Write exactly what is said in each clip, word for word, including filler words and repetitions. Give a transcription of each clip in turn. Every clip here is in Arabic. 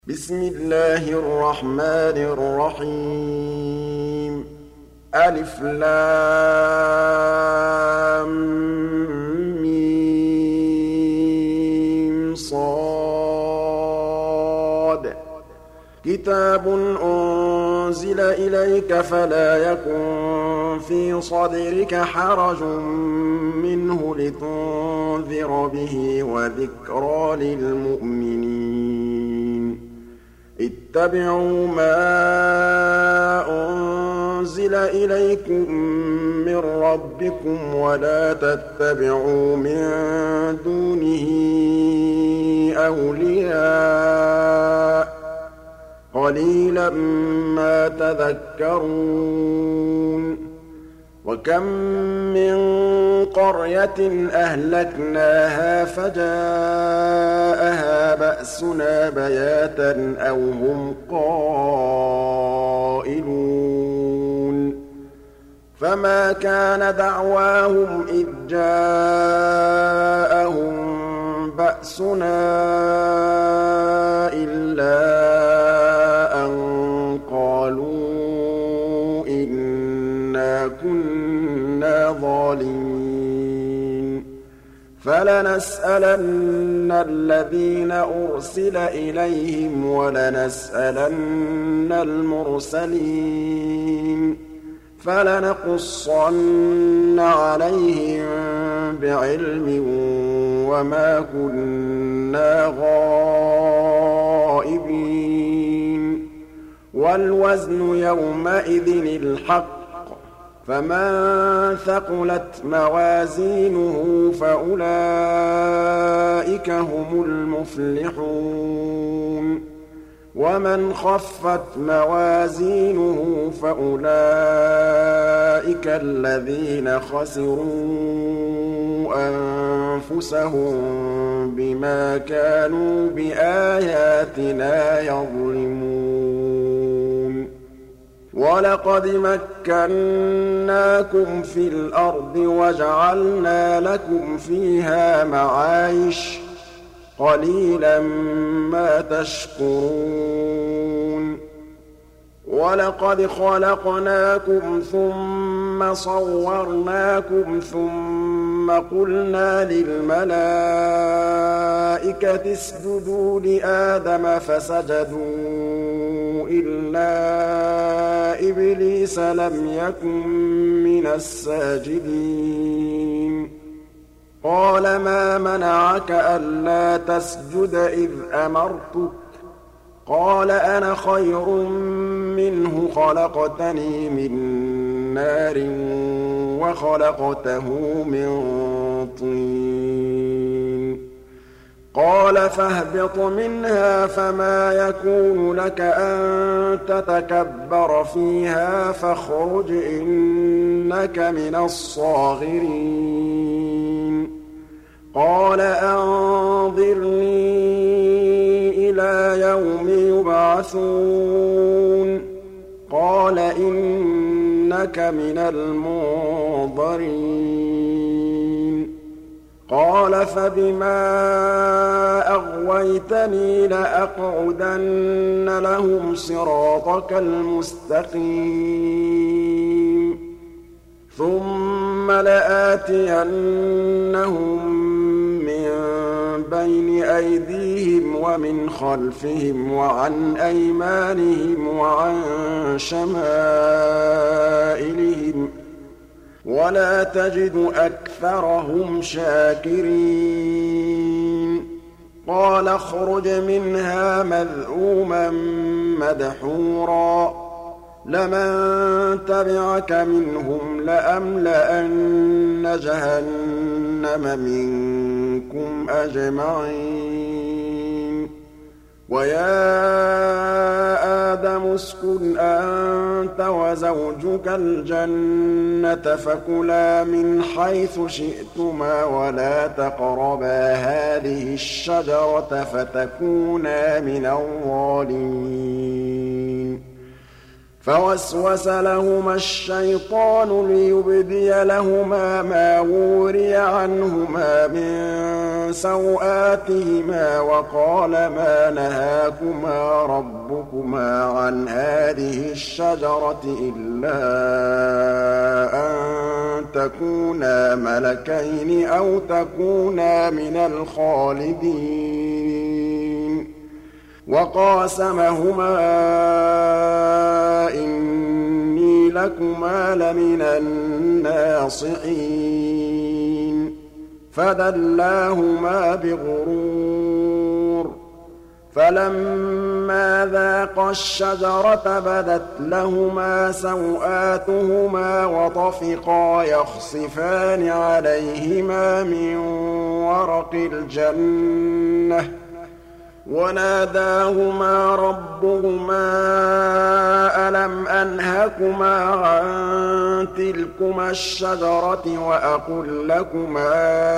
بسم الله الرحمن الرحيم ألف لام ميم صاد كتاب أنزل إليك فلا يكن في صدرك حرج منه لتنذر به وذكرى للمؤمنين اتبعوا ما أنزل إليكم من ربكم ولا تتبعوا من دونه أولياء قليلا ما تذكرون وكم من قرية أهلكناها فجاءها بأسنا بياتا أو هم قائلون فما كان دعواهم إذ جاءهم بأسنا إلا أن قالوا إنا كنا ظالمين فلنسألن الذين أرسل إليهم ولنسألن المرسلين فلنقصن عليهم بعلم وما كنا غائبين والوزن يومئذ الحق فمن ثقلت موازينه فأولئك هم المفلحون ومن خفت موازينه فأولئك الذين خسروا أنفسهم بما كانوا بآياتنا يظلمون وَلَقَدْ مَكَّنَّاكُمْ فِي الْأَرْضِ وَجَعَلْنَا لَكُمْ فِيهَا مَعَايِشَ ۗ قَلِيلًا مَّا تَشْكُرُونَ وَلَقَدْ خَلَقْنَاكُمْ ثُمَّ صَوَّرْنَاكُمْ ثُمَّ قُلْنَا لِلْمَلَائِكَةِ اسْجُدُوا لِآدَمَ فَسَجَدُوا إِلَّا إِبْلِيسَ لَمْ يَكُن مِّنَ السَّاجِدِينَ قَالَ مَا مَنَعَكَ أَلَّا تَسْجُدَ إِذْ أَمَرْتُكَ قَالَ أَنَا خَيْرٌ مِّنْهُ خَلَقْتَنِي مِن نَّارٍ وَخَلَقْتَهُ مِن طِينٍ قَالَ فَاهْبِطْ مِنْهَا فَمَا يَكُونُ لَكَ أَن تَتَكَبَّرَ فِيهَا فَاخْرُجْ إِنَّكَ مِنَ الصَّاغِرِينَ قَالَ أَنظِرْنِي إِلَىٰ يَوْمِ يُبْعَثُونَ قَالَ إِنَّكَ مِنَ الْمُنظَرِينَ قَالَ فَبِمَا أَغْوَيْتَنِي لَأَقْعُدَنَّ لَهُمْ صِرَاطَكَ الْمُسْتَقِيمَ ثُمَّ لَآتِيَنَّهُم مِّن بَيْنِ أَيْدِيهِمْ وَمِنْ خَلْفِهِمْ وَعَنْ أَيْمَانِهِمْ وَعَن شَمَائِلِهِمْ ۖ وَلَا تَجِدُ أَكْثَرَهُمْ شَاكِرِينَ قَالَ اخْرُجْ مِنْهَا مَذْءُومًا مَّدْحُورًا ۖ لَمَن تَبِعَكَ مِنْهُمْ لَأَمْلَأَنَّ جَهَنَّمَ مِنكُمْ أَجْمَعِينَ وَيَا آدَمُ اسْكُنْ أَنتَ وَزَوْجُكَ الْجَنَّةَ فَكُلَا مِنْ حَيْثُ شِئْتُمَا وَلَا تَقْرَبَا هَٰذِهِ الشَّجَرَةَ فَتَكُونَا مِنَ الظَّالِمِينَ فوسوس لهما الشيطان ليبدي لهما ما وري عنهما من سوآتهما وقال ما نهاكما ربكما عن هذه الشجرة إلا أن تكونا ملكين أو تكونا من الخالدين وقاسمهما إني لكما لمن الناصحين فدلاهما بغرور فلما ذاقا الشجرة بدت لهما سوآتهما وطفقا يخصفان عليهما من ورق الجنة وناداهما ربهما ألم أنهكما عن تلكما الشجرة وأقل لكما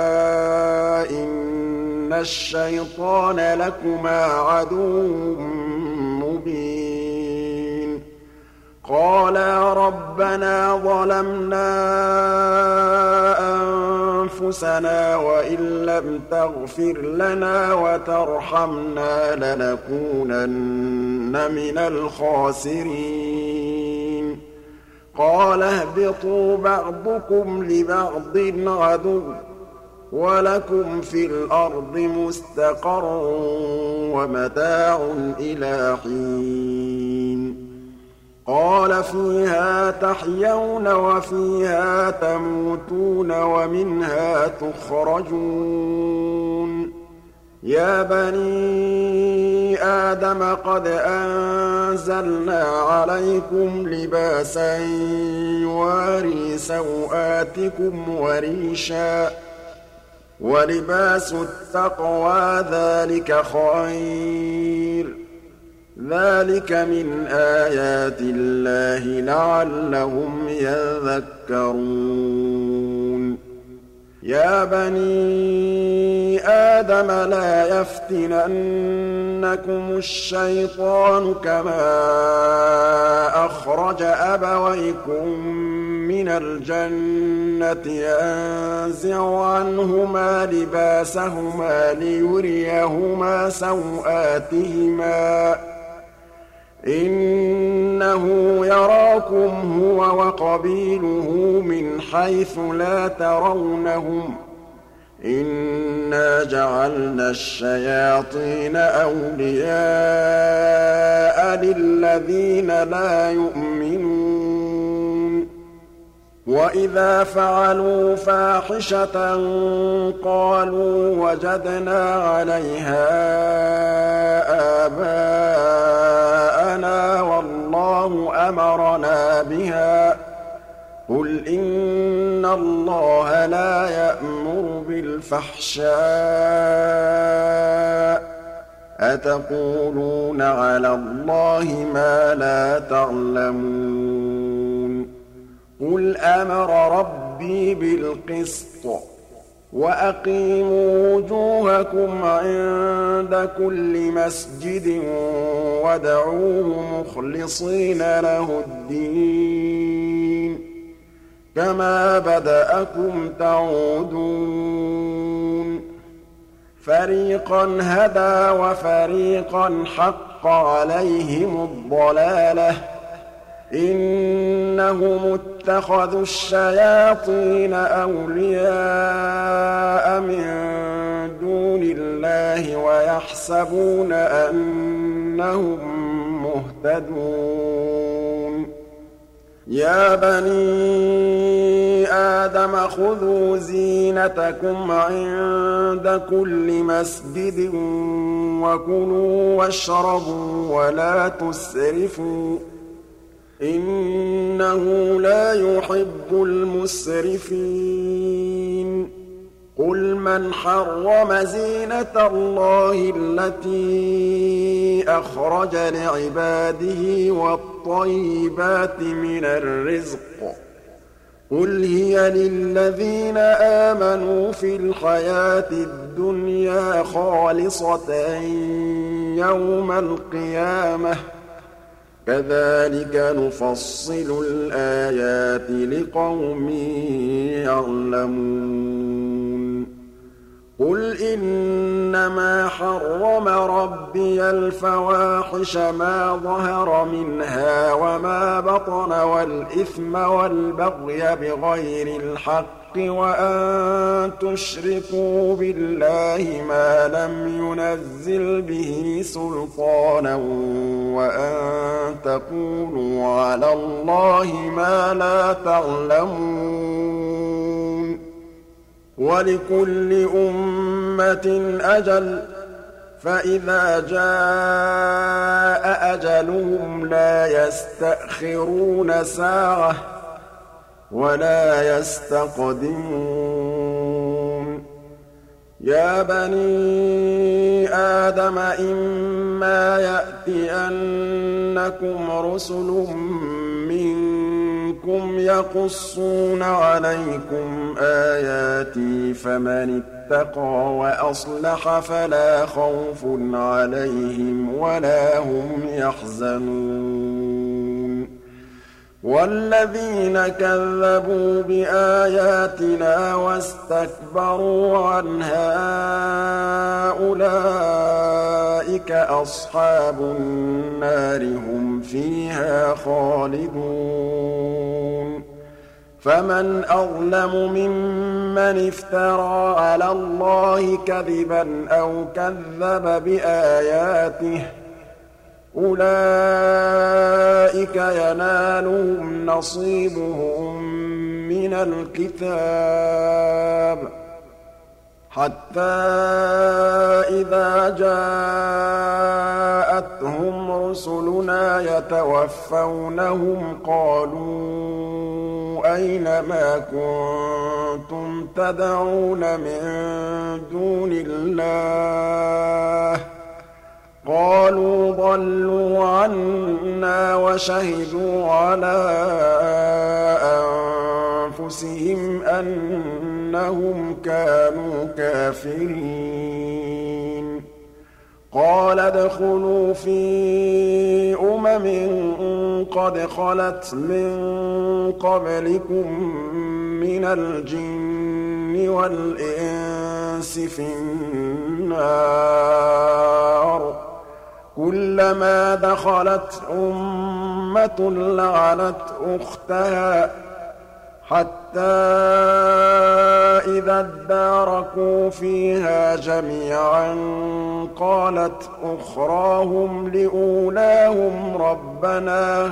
إن الشيطان لكما عدو مبين قالا ربنا ظلمنا أنفسنا وإن لم تغفر لنا وترحمنا لنكونن من الخاسرين قال اهبطوا بعضكم لبعض عدو ولكم في الأرض مستقر ومتاع إلى حين قال فيها تحيون وفيها تموتون ومنها تخرجون يا بني آدم قد أنزلنا عليكم لباسا يواري سوآتكم وريشا ولباس التقوى ذلك خير ذلك من آيات الله لعلهم يذكرون يا بني آدم لا يفتننكم الشيطان كما أخرج أبويكم من الجنة ينزع عنهما لباسهما ليريهما سوآتهما إنه يراكم هو وقبيله من حيث لا ترونهم إنا جعلنا الشياطين أولياء للذين لا يؤمنون وإذا فعلوا فاحشة قالوا وجدنا عليها آباءنا والله أمرنا بها قل إن الله لا يأمر بالفحشاء أتقولون على الله ما لا تعلمون قل أمر ربي بالقسط وأقيموا وجوهكم عند كل مسجد وادعوه مخلصين له الدين كما بدأكم تعودون فريقا هدى وفريقا حق عليهم الضلالة إنهم اتخذوا الشياطين أولياء من دون الله ويحسبون أنهم مهتدون يا بني آدم خذوا زينتكم عند كل مسجد وكلوا واشربوا ولا تسرفوا إنه لا يحب المسرفين قل من حرم زينة الله التي أخرج لعباده والطيبات من الرزق قل هي للذين آمنوا في الحياة الدنيا خالصة يوم القيامة كَذَٰلِكَ نُفَصِّلُ الْآيَاتِ لِقَوْمٍ يَعْلَمُونَ قُلْ إِنَّمَا حَرَّمَ رَبِّيَ الْفَوَاحِشَ مَا ظَهَرَ مِنْهَا وَمَا بَطَنَ وَالْإِثْمَ وَالْبَغْيَ بِغَيْرِ الْحَقِّ وَأَن تُشْرِكُوا بِاللَّهِ مَا لَمْ يُنَزِّلْ بِهِ سُلْطَانًا وَأَن تَقُولُوا عَلَى اللَّهِ مَا لَا تَعْلَمُونَ وَلِكُلِّ أُمَّةٍ أَجَلٌ ۖ فَإِذَا جَاءَ أَجَلُهُمْ لَا يَسْتَأْخِرُونَ سَاعَةً ۖ وَلَا يَسْتَقْدِمُونَ يَا بَنِي آدَمَ إِمَّا يَأْتِيَنَّكُمْ رُسُلٌ مِّنكُمْ يَقُصُّونَ عَلَيْكُمْ آيَاتِي فَمَنِ اتَّقَىٰ وَأَصْلَحَ فَلَا خَوْفٌ عَلَيْهِمْ وَلَا هُمْ يَحْزَنُونَ وَالَّذِينَ كَذَّبُوا بِآيَاتِنَا وَاسْتَكْبَرُوا عَنْهَا أُولَٰئِكَ أَصْحَابُ النَّارِ ۖ هُمْ فِيهَا خَالِدُونَ فَمَنْ أَظْلَمُ مِمَّنِ افْتَرَىٰ عَلَى اللَّهِ كَذِبًا أَوْ كَذَّبَ بِآيَاتِهِ ۚ أُولَٰئِكَ يَنَالُهُمْ نَصِيبُهُم مِّنَ الْكِتَابِ حَتَّىٰ إِذَا جَاءَتْهُمْ رُسُلُنَا يَتَوَفَّوْنَهُمْ قَالُوا أَيْنَ مَا كُنتُمْ تَدْعُونَ مِن دُونِ اللَّهِ ۖ قَالُوا ضَلُّوا عَنَّا وَشَهِدُوا عَلَىٰ أَنفُسِهِمْ أَنَّهُمْ كَانُوا كَافِرِينَ قَالَ ادْخُلُوا فِي أُمَمٍ قَدْ خَلَتْ مِن قَبْلِكُم مِّنَ الْجِنِّ وَالْإِنسِ فِي النَّارِ ۖ كُلَّمَا دَخَلَتْ أُمَّةٌ لَّعَنَتْ أُخْتَهَا حَتَّىٰ إِذَا ادَّارَكُوا فِيهَا جَمِيعًا قَالَتْ أُخْرَاهُمْ لِأُولَاهُمْ رَبَّنَا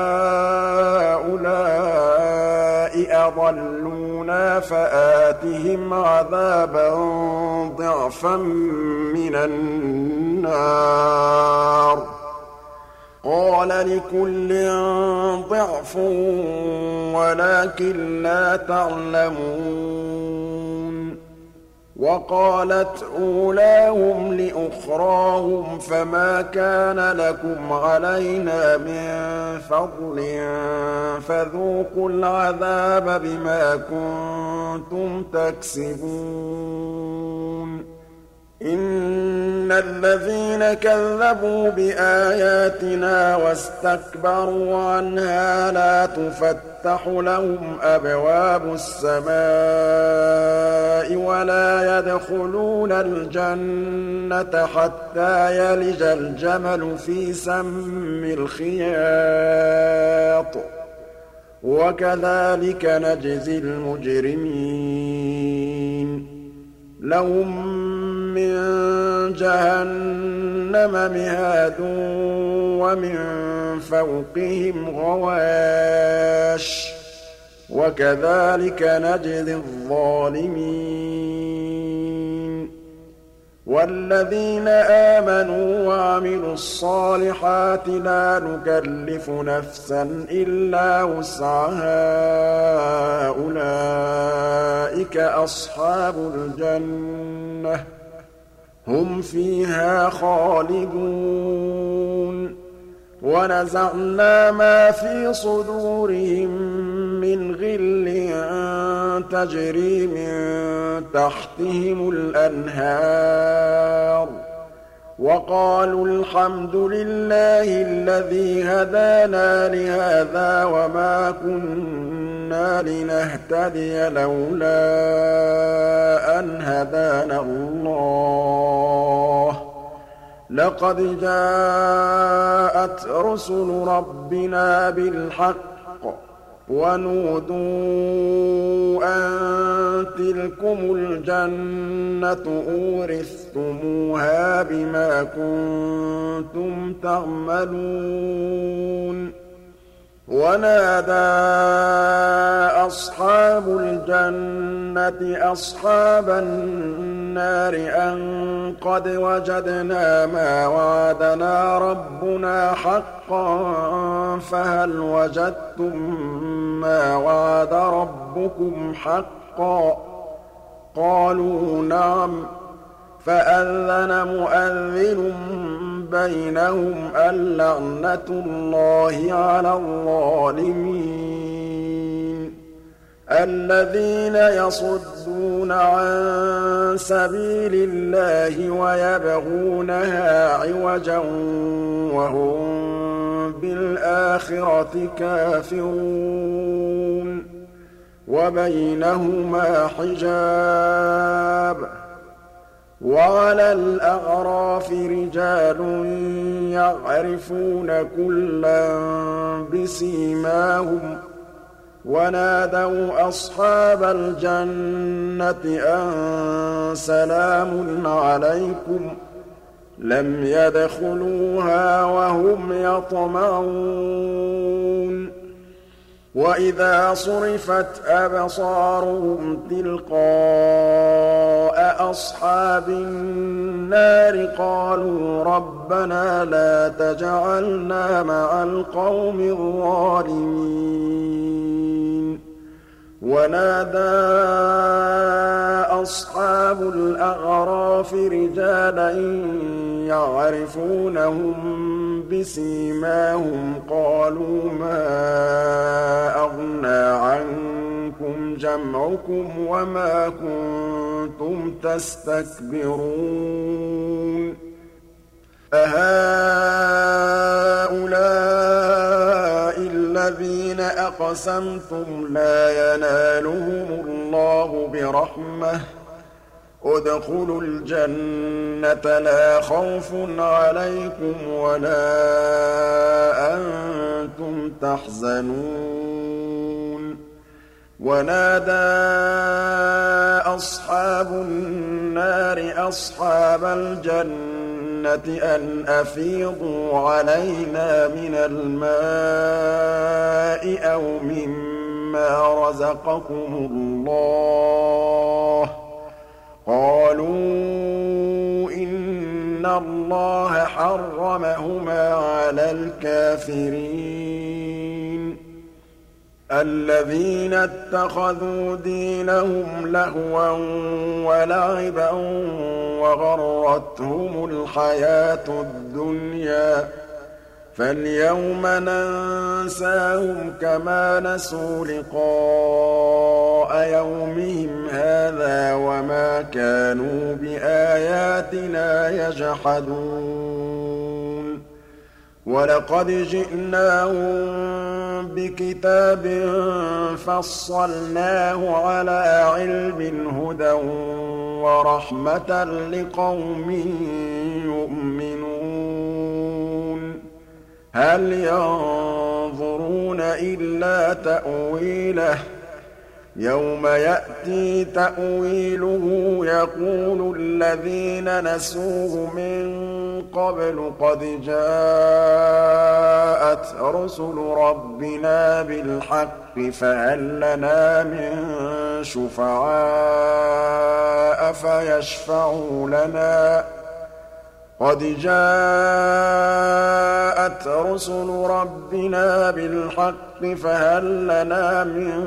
هَٰؤُلَاءِ أَضَلُّونَا فَآتِهِمْ عَذَابًا ضِعْفًا مِّنَ النَّارِ ۖ قَالَ لِكُلٍّ ضِعْفٌ وَلَٰكِن لَّا تَعْلَمُونَ وَقَالَتْ أُولَاهُمْ لِأُخْرَاهُمْ فَمَا كَانَ لَكُمْ عَلَيْنَا مِن فَضْلٍ فَذُوقُوا الْعَذَابَ بِمَا كُنتُمْ تَكْسِبُونَ إِنَّ الَّذِينَ كَذَّبُوا بِآيَاتِنَا وَاسْتَكْبَرُوا عَنْهَا لَا تُفَتَّحُ لَهُمْ أَبْوَابُ السَّمَاءِ وَلَا يَدْخُلُونَ الْجَنَّةَ حَتَّىٰ يَلِجَ الْجَمَلُ فِي سَمِّ الْخِيَاطِ ۚ وَكَذَٰلِكَ نَجْزِي الْمُجْرِمِينَ لَهُم مِّن جَهَنَّمَ مِهَادٌ وَمِن فَوْقِهِمْ غَوَاشٍ ۚ وَكَذَٰلِكَ نَجْزِي الظَّالِمِينَ وَالَّذِينَ آمَنُوا وَعَمِلُوا الصَّالِحَاتِ لَا نُكَلِّفُ نَفْسًا إِلَّا وُسْعَهَا أُولَٰئِكَ أَصْحَابُ الْجَنَّةِ ۖ هُمْ فِيهَا خَالِدُونَ وَنَزَعْنَا مَا فِي صُدُورِهِم مِّنْ غِلٍّ تَجْرِي مِن تَحْتِهِمُ الْأَنْهَارُ وقالوا الحمد لله الذي هدانا لهذا وما كنا لنهتدي لولا أن هدانا الله لقد جاءت رسل ربنا بالحق ونودوا أن تلكم الجنة أورثتموها بما كنتم تعملون ونادى أصحاب الجنة أصحاب النار أن قد وجدنا ما وعدنا ربنا حقا فهل وجدتم ما وعد ربكم حقا قالوا نعم فأذن مؤذن بينهم اللعنة الله على الظالمين الذين يصدون عن سبيل الله ويبغونها عوجا وهم بالآخرة كافرون وبينهما حجاب وعلى الأعراف رجال يعرفون كلا بسيماهم ونادوا أصحاب الجنة أن سلام عليكم لم يدخلوها وهم يطمعون وإذا صرفت أبصارهم تلقاء أصحاب النار قالوا ربنا لا تجعلنا مع القوم الظالمين ونادى أصحاب الأعراف رجالا يعرفونهم بسيماهم قالوا ما أغنى عنكم جمعكم وما كنتم تستكبرون أهؤلاء الذين أقسمتم لا ينالهم الله برحمة ادخلوا الجنة لا خوف عليكم ولا أنتم تحزنون ونادى أصحاب النار أصحاب الجنة أن أفيضوا علينا من الماء أو مما رزقكم الله قالوا إن الله حرمهما على الكافرين الذين اتخذوا دينهم لهوا ولعبا وغرتهم الحياة الدنيا فاليوم ننساهم كما نسوا لقاء يومهم هذا وما كانوا بآياتنا يجحدون ولقد جئناهم بكتاب فصلناه على علم هدى ورحمة لقوم يؤمنون هل ينظرون إلا تأويله يوم يأتي تأويله يقول الذين نسوه من قبل قد جاءت رسل ربنا بالحق فهل لنا من شفعاء فيشفعوا لنا قد جاءت رسل ربنا بالحق فهل لنا من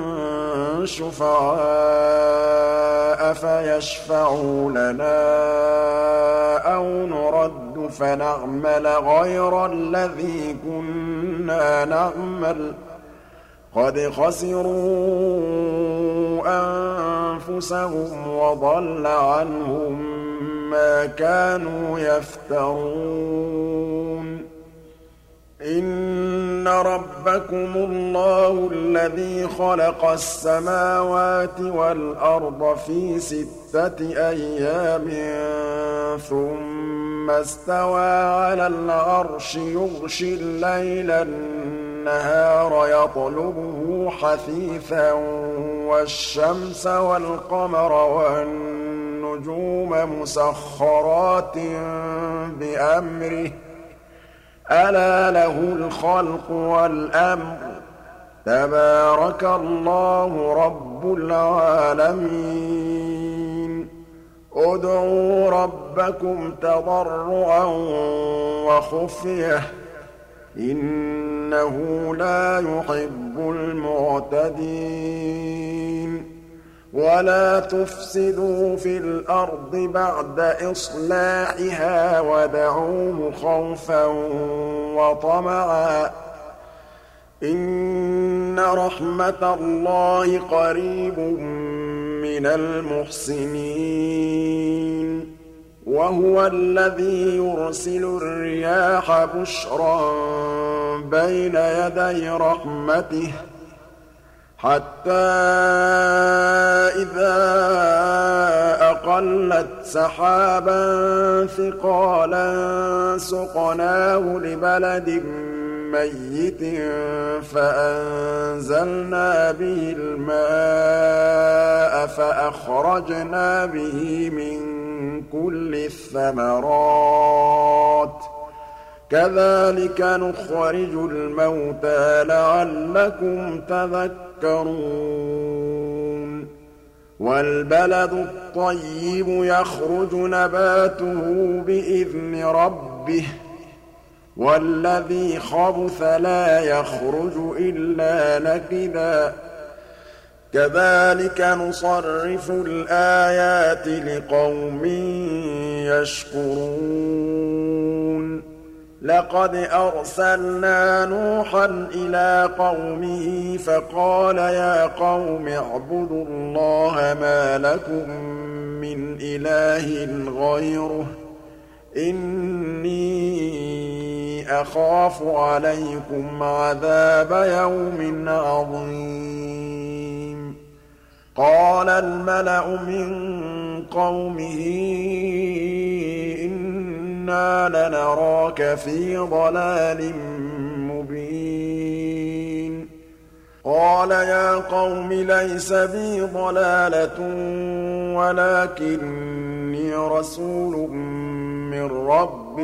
شفعاء فيشفعوا لنا أو نرد فنعمل غير الذي كنا نعمل قد خسروا أنفسهم وضل عنهم ما كانوا يفترون إن ربكم الله الذي خلق السماوات والأرض في ستة أيام ثم استوى على العرش يغشي الليل النهار يطلبه حثيثا والشمس والقمر والنجوم مسخرات بأمره ألا له الخلق والأمر تبارك الله رب العالمين ادعوا ربكم تضرعا وخفية إنه لا يحب المعتدين ولا تفسدوا في الأرض بعد إصلاحها ودعوه خوفا وطمعا إن رحمة الله قريب من المحسنين وهو الذي يرسل الرياح بشرا بين يدي رحمته حتى إذا أقلت سحابا ثقالا سقناه لبلد ميت فأنزلنا به الماء فأخرجنا به من كل الثمرات كذلك نخرج الموتى لعلكم تذكرون والبلد الطيب يخرج نباته بإذن ربه والذي خبث لا يخرج إلا نكدا كذلك نصرف الآيات لقوم يشكرون لقد أرسلنا نوحا إلى قومه فقال يا قوم اعبدوا الله ما لكم من إله غيره إني أخاف عليكم عذاب يوم عظيم قال الملأ من قومه إنا لنراك في ضلال مبين قال يا قوم ليس بي ضلالة ولكني رسول من رب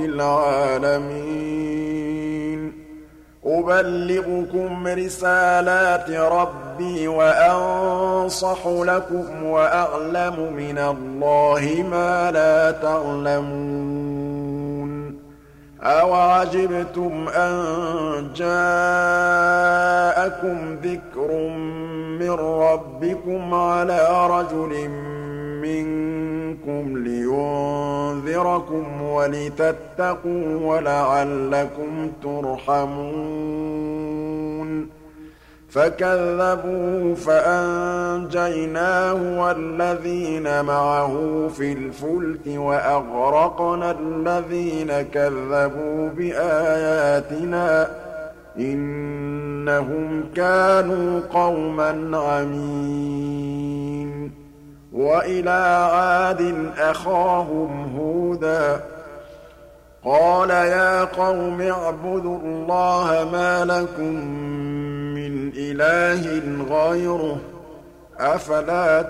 العالمين أبلغكم رسالات ربي وأنصح لكم وأعلم من الله ما لا تعلمون أوعجبتم أن جاءكم ذكر من ربكم على رجل منكم لينذركم ولتتقوا ولعلكم ترحمون فكذبوه فأنجيناه والذين معه في الفلك وأغرقنا الذين كذبوا بآياتنا إنهم كانوا قوما عمين وإلى عاد أخاهم هودا قال يا قوم اعبدوا الله ما لكم من إله غيره أفلا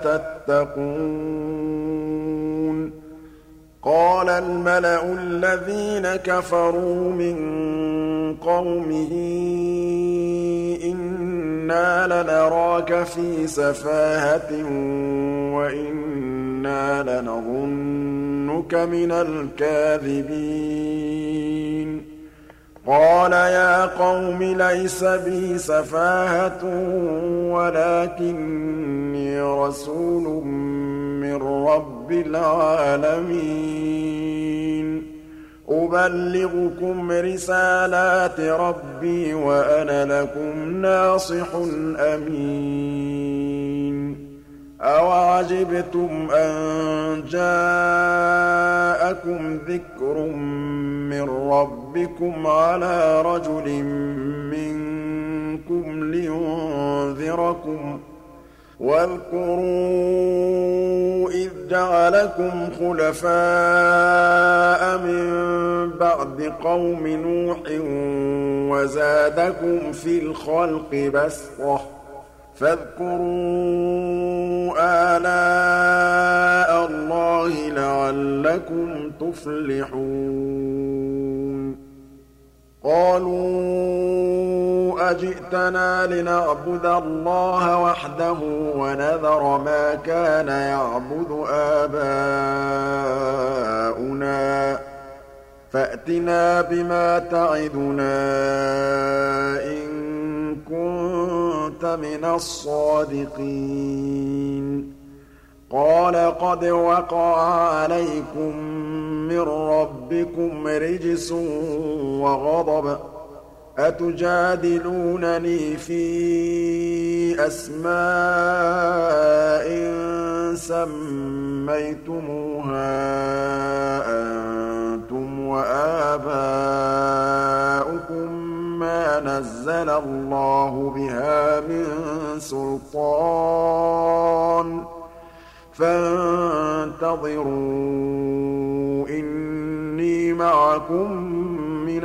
تتقون قال الملأ الذين كفروا من قومه إنا لنراك في سفاهة وإنا لنظنك من الكاذبين قال يا قوم ليس بي سفاهة ولكني رسول من رب العالمين أبلغكم رسالات ربي وأنا لكم ناصح أمين أَوَعَجِبْتُمْ أَن جَاءَكُمْ ذِكْرٌ مِّن رَّبِّكُمْ عَلَىٰ رَجُلٍ مِّنكُمْ لِيُنذِرَكُمْ ۚ وَاذْكُرُوا إِذْ جَعَلَكُمْ خُلَفَاءَ مِن بَعْدِ قَوْمِ نُوحٍ وَزَادَكُمْ فِي الْخَلْقِ بَسْطَةً ۖ فاذكروا آلاء اللَّهِ لَعَلَّكُمْ تُفْلِحُونَ قَالُوا أَجِئْتَنَا لِنَعْبُدَ اللَّهَ وَحْدَهُ وَنَذَرَ مَا كَانَ يَعْبُدُ آبَاؤُنَا فَأْتِنَا بِمَا تَعِدُنَا إِن كُنتَ مِنَ الصَّادِقِينَ قَالَ قَدْ وَقَعَ عَلَيْكُم مِّن رَّبِّكُمْ رِجْسٌ وَغَضَبٌ ۖ أَتُجَادِلُونَنِي فِي أَسْمَاءٍ سَمَّيْتُمُوهَا أَنتُمْ وَآبَاؤُكُم مَّا نَزَّلَ اللَّهُ بِهَا مِن سُلْطَانٍ ۚ فَانتَظِرُوا إِنِّي مَعَكُم مِّنَ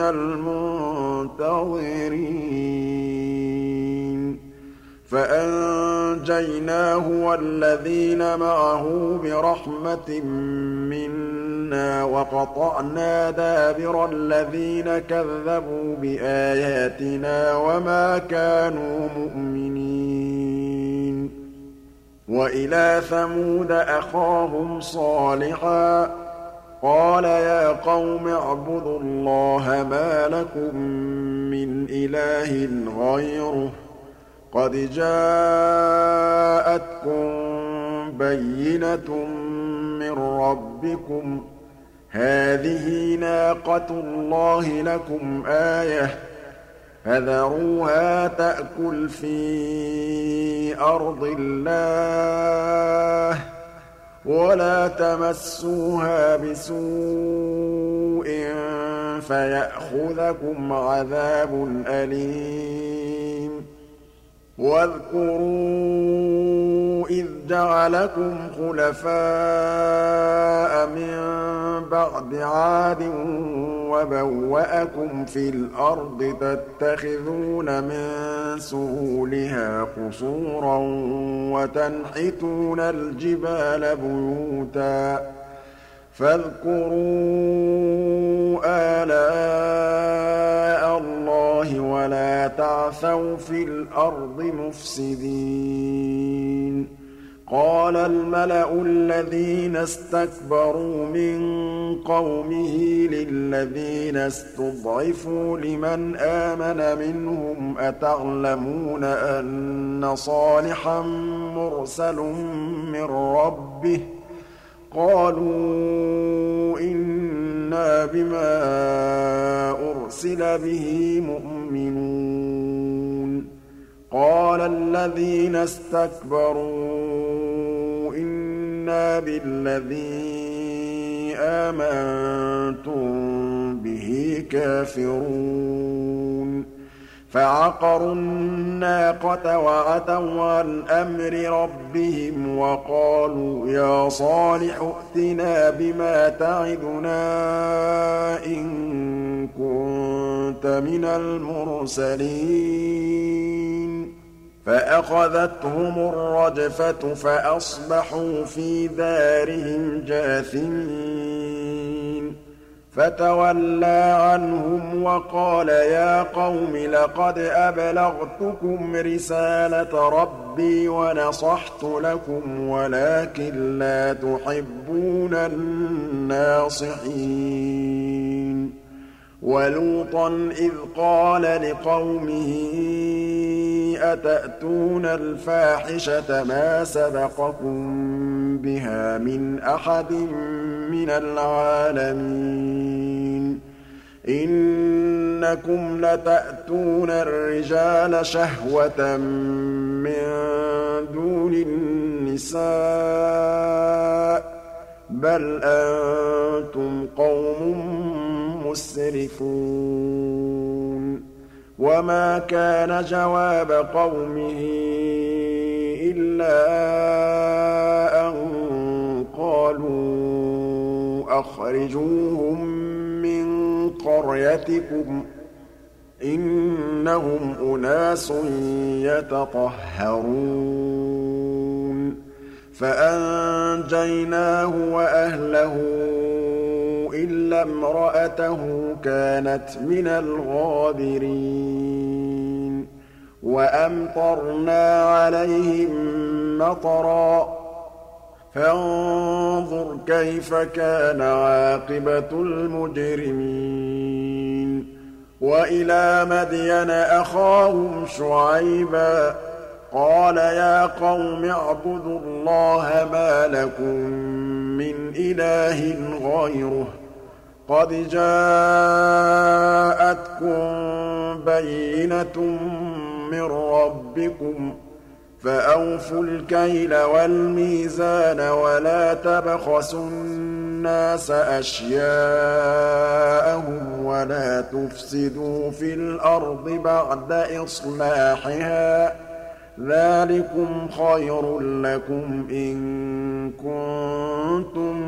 الْمُنتَظِرِينَ فَأَنجَيْنَاهُ وَالَّذِينَ مَعَهُ بِرَحْمَةٍ مِّنَّا وَقَطَعْنَا دَابِرَ الَّذِينَ كَذَّبُوا بِآيَاتِنَا وَمَا كَانُوا مُؤْمِنِينَ وَإِلَىٰ ثَمُودَ أَخَاهُمْ صَالِحًا ۚ قَالَ يَا قَوْمِ اعْبُدُوا اللَّهَ مَا لَكُم مِّنْ إِلَٰهٍ غَيْرُهُ ۖ قَدْ جَاءَتْكُم بَيِّنَةٌ مِّن رَّبِّكُمْ ۖ هَٰذِهِ نَاقَةُ اللَّهِ لَكُمْ آيَةً ۖ فَذَرُوهَا تَأْكُلْ فِي أَرْضِ اللَّهِ وَلَا تَمَسُّوهَا بِسُوءٍ فَيَأْخُذَكُمْ عَذَابٌ أَلِيمٌ وَاذْكُرُوا إِذْ جَعَلَكُمْ خُلَفَاءَ مِن بَعْدِ عَادٍ وَبَوَّأَكُمْ فِي الْأَرْضِ تَتَّخِذُونَ مِن سُهُولِهَا قُصُورًا وَتَنْحِتُونَ الْجِبَالَ بُيُوتًا ۖ فاذكروا آلاء اللَّهِ وَلَا تَعْثَوْا فِي الْأَرْضِ مُفْسِدِينَ قَالَ الْمَلَأُ الَّذِينَ اسْتَكْبَرُوا مِن قَوْمِهِ لِلَّذِينَ اسْتُضْعِفُوا لِمَنْ آمَنَ مِنْهُمْ أَتَعْلَمُونَ أَنَّ صَالِحًا مُّرْسَلٌ مِّن رَّبِّهِ ۚ قَالُوا إِنَّا بِمَا أُرْسِلَ بِهِ مُؤْمِنُونَ قَالَ الَّذِينَ اسْتَكْبَرُوا إِنَّا بِالَّذِي آمَنتُم بِهِ كَافِرُونَ فَعَقَرُوا النَّاقَةَ وَعَتَوْا عَنْ أَمْرِ رَبِّهِمْ وَقَالُوا يَا صَالِحُ ائْتِنَا بِمَا تَعِدُنَا إِن كُنتَ مِنَ الْمُرْسَلِينَ فَأَخَذَتْهُمُ الرَّجْفَةُ فَأَصْبَحُوا فِي دَارِهِمْ جَاثِمِينَ فَتَوَلَّىٰ عَنْهُمْ وَقَالَ يَا قَوْمِ لَقَدْ أَبْلَغْتُكُمْ رِسَالَةَ رَبِّي وَنَصَحْتُ لَكُمْ وَلَٰكِن لَّا تُحِبُّونَ النَّاصِحِينَ وَلُوطًا إِذْ قَالَ لِقَوْمِهِ أَتَأْتُونَ الْفَاحِشَةَ مَا سَبَقَكُم بِهَا مِنْ أَحَدٍ مِّنَ الْعَالَمِينَ إِنَّكُمْ لَتَأْتُونَ الرِّجَالَ شَهْوَةً مِّن دُونِ النِّسَاءِ النِّسَاءِ بَلْ أَنتُمْ قَوْمٌ مُّسْرِفُونَ وَمَا كَانَ جَوَابَ قَوْمِهِ إِلَّا أَن قَالُوا أَخْرِجُوهُم مِّن قَرْيَتِكُمْ ۖ إِنَّهُمْ أُنَاسٌ يَتَطَهَّرُونَ فَأَنجَيْنَاهُ وَأَهْلَهُ إِلَّا امْرَأَتَهُ كَانَتْ مِنَ الْغَابِرِينَ وَأَمْطَرْنَا عَلَيْهِم مَّطَرًا ۖ فَانظُرْ كَيْفَ كَانَ عَاقِبَةُ الْمُجْرِمِينَ وَإِلَىٰ مَدْيَنَ أَخَاهُمْ شُعَيْبًا ۗ قَالَ يَا قَوْمِ اعْبُدُوا اللَّهَ مَا لَكُم مِّنْ إِلَٰهٍ غَيْرُهُ ۖ قَدْ جَاءَتْكُم بَيِّنَةٌ مِّن رَّبِّكُمْ ۖ فَأَوْفُوا الْكَيْلَ وَالْمِيزَانَ وَلَا تَبْخَسُوا النَّاسَ أَشْيَاءَهُمْ وَلَا تُفْسِدُوا فِي الْأَرْضِ بَعْدَ إِصْلَاحِهَا ۚ ذَٰلِكُمْ خَيْرٌ لَّكُمْ إِن كُنتُم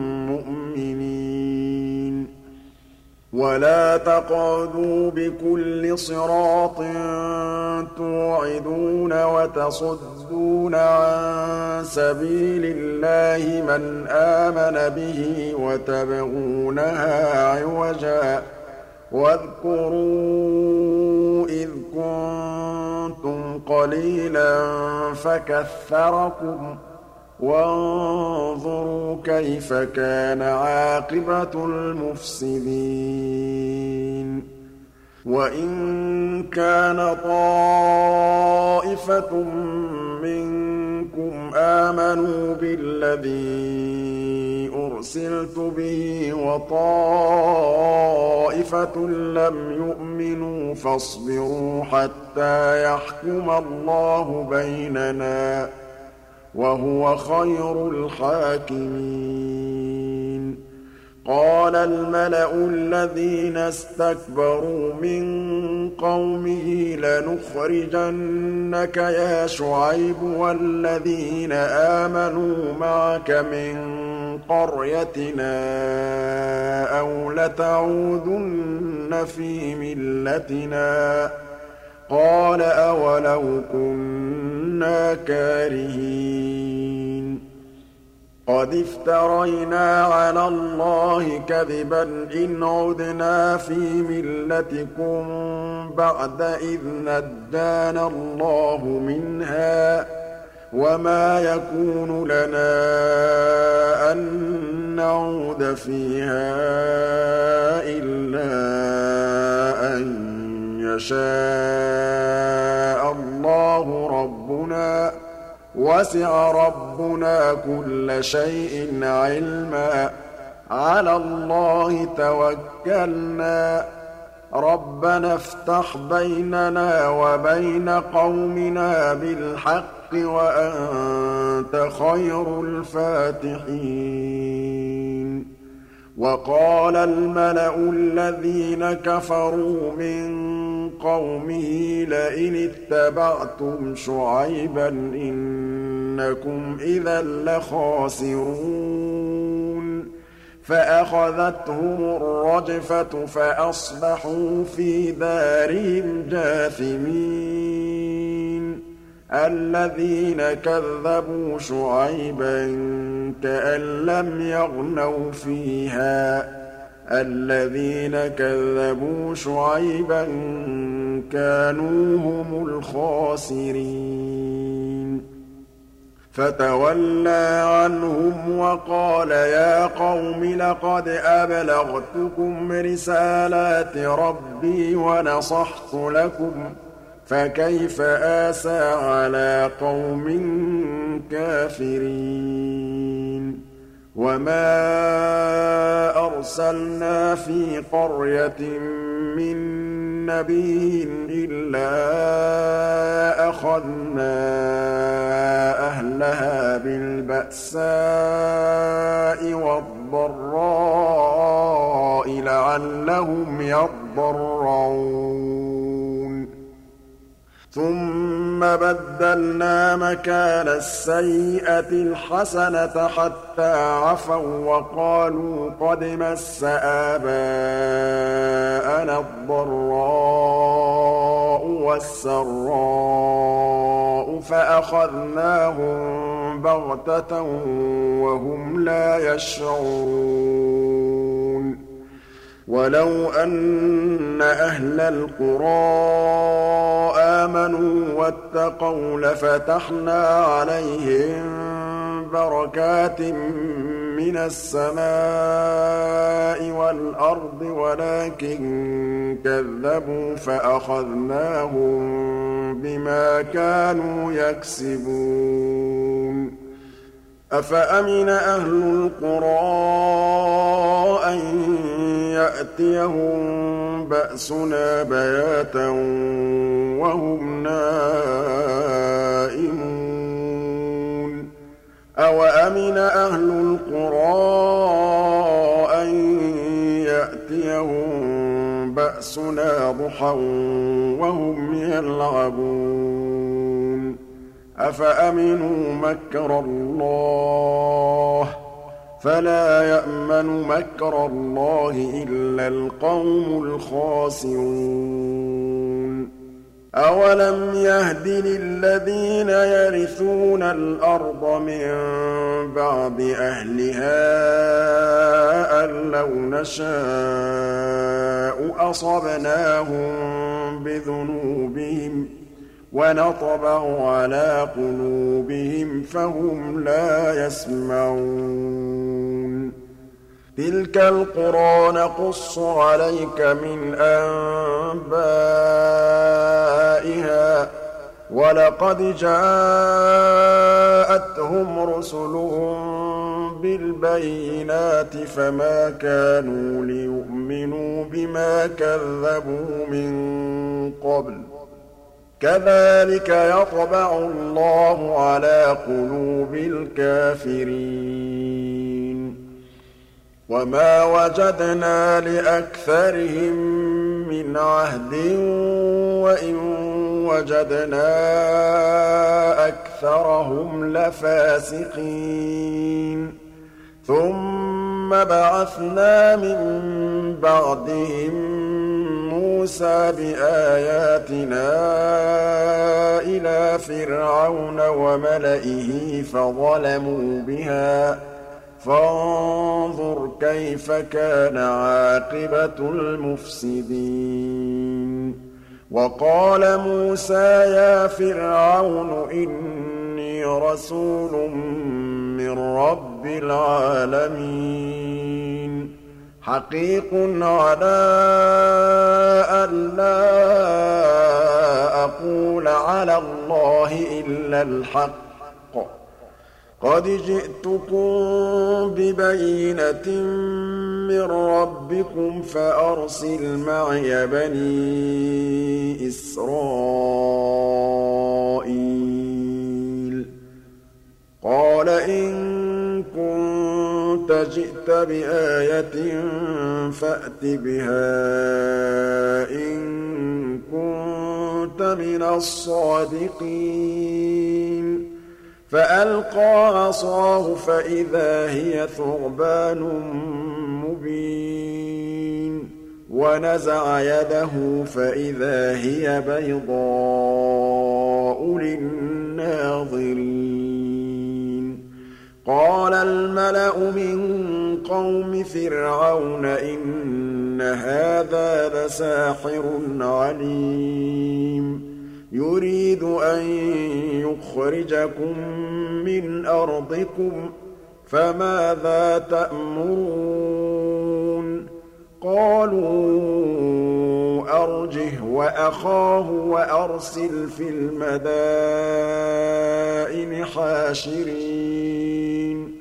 مُّؤْمِنِينَ وَلَا تَقْعُدُوا بِكُلِّ صِرَاطٍ تُوعِدُونَ وَتَصُدُّونَ عَن سَبِيلِ اللَّهِ مَنْ آمَنَ بِهِ وَتَبْغُونَهَا عِوَجًا ۚ وَاذْكُرُوا إِذْ كُنتُمْ قَلِيلًا فَكَثَّرَكُمْ ۖ وَانظُرُوا كَيْفَ كَانَ عَاقِبَةُ الْمُفْسِدِينَ وَإِن كَانَ طَائِفَةٌ مِّنكُمْ آمَنُوا بِالَّذِي أُرْسِلْتُ بِهِ وَطَائِفَةٌ لَّمْ يُؤْمِنُوا فَاصْبِرُوا حَتَّىٰ يَحْكُمَ اللَّهُ بَيْنَنَا ۚ وَهُوَ خَيْرُ الْحَاكِمِينَ قَالَ الْمَلَأُ الَّذِينَ اسْتَكْبَرُوا مِن قَوْمِهِ لَنُخْرِجَنَّكَ يَا شُعَيْبُ وَالَّذِينَ آمَنُوا مَعَكَ مِن قَرْيَتِنَا أَوْ لَتَعُودُنَّ فِي مِلَّتِنَا ۚ قَالَ أَوَلَوْ كُنَّا كَارِهِينَ قَدِ افْتَرَيْنَا عَلَى اللَّهِ كَذِبًا إِنْ عُدْنَا فِي مِلَّتِكُم بَعْدَ إِذْ نَجَّانَا اللَّهُ مِنْهَا ۚ وَمَا يَكُونُ لَنَا أَن نَّعُودَ فِيهَا إِلَّا أَن يَشَاءَ اللَّهُ رَبُّنَا ۚ وَسِعَ رَبُّنَا كُلَّ شَيْءٍ عِلْمًا ۚ عَلَى اللَّهِ تَوَكَّلْنَا ۚ رَبَّنَا افْتَحْ بَيْنَنَا وَبَيْنَ قَوْمِنَا بِالْحَقِّ وَأَنتَ خَيْرُ الْفَاتِحِينَ وَقَالَ الْمَلَأُ الَّذِينَ كَفَرُوا مِن قَوْمِهِ لَئِنِ اتَّبَعْتُمْ شُعَيْبًا إِنَّكُمْ إِذًا لَّخَاسِرُونَ فَأَخَذَتْهُمُ الرَّجْفَةُ فَأَصْبَحُوا فِي دَارِهِمْ جَاثِمِينَ الَّذِينَ كَذَّبُوا شُعَيْبًا كَأَن لَّمْ يَغْنَوْا فِيهَا ۚ الَّذِينَ كَذَّبُوا شُعَيْبًا كَانُوا هُمُ الْخَاسِرِينَ فَتَوَلَّىٰ عَنْهُمْ وَقَالَ يَا قَوْمِ لَقَدْ أَبْلَغْتُكُمْ رِسَالَاتِ رَبِّي وَنَصَحْتُ لَكُمْ ۖ فَكَيْفَ آسَىٰ عَلَىٰ قَوْمٍ كَافِرِينَ وَمَا أَرْسَلْنَا فِي قَرْيَةٍ مِّن نبي إلا أخذنا أهلها بالبأساء والضراء لعلهم يضرعون ثم بدلنا مكان السيئة الحسنة حتى عفوا وقالوا قد مس آباءنا الضراء والسراء فأخذناهم بغتة وهم لا يشعرون ولو أن أهل القرى آمنوا واتقوا لفتحنا عليهم بركات من السماء والأرض ولكن كذبوا فأخذناهم بما كانوا يكسبون أفأمن أهل القرى أن يأتيهم بأسنا بياتا وهم نائمون أوأمن أهل القرى أن يأتيهم بأسنا ضحى وهم يلعبون أفأمنوا مكر الله فلا يأمن مكر الله إلا القوم الخاسرون أولم يهد للذين يرثون الأرض من بعد أهلها أن لو نشاء أصبناهم بذنوبهم ونطبع على قلوبهم فهم لا يسمعون تلك القرى نقص عليك من أنبائها ولقد جاءتهم رسلهم بالبينات فما كانوا ليؤمنوا بما كذبوا من قبل كذلك يطبع الله على قلوب الكافرين وما وجدنا لأكثرهم من عهد وإن وجدنا أكثرهم لفاسقين ثم بعثنا من بعدهم موسى بآياتنا إلى فرعون وملئه فظلموا بها فانظر كيف كان عاقبة المفسدين وقال موسى يا فرعون إني رسول من رب العالمين حقيق على أن لا أقول على الله إلا الحق قد جئتكم ببينة من ربكم فأرسل معي بني إسرائيل قال إن كنت جئت بآية فأت بها إن كنت من الصادقين فألقى عصاه فإذا هي ثعبان مبين ونزع يده فإذا هي بيضاء للناظرين قال الملأ من قوم فرعون إن هذا لساحر عليم يريد أن يخرجكم من أرضكم فماذا تأمرون قالوا أرجه وأخاه وأرسل في المدائن حاشرين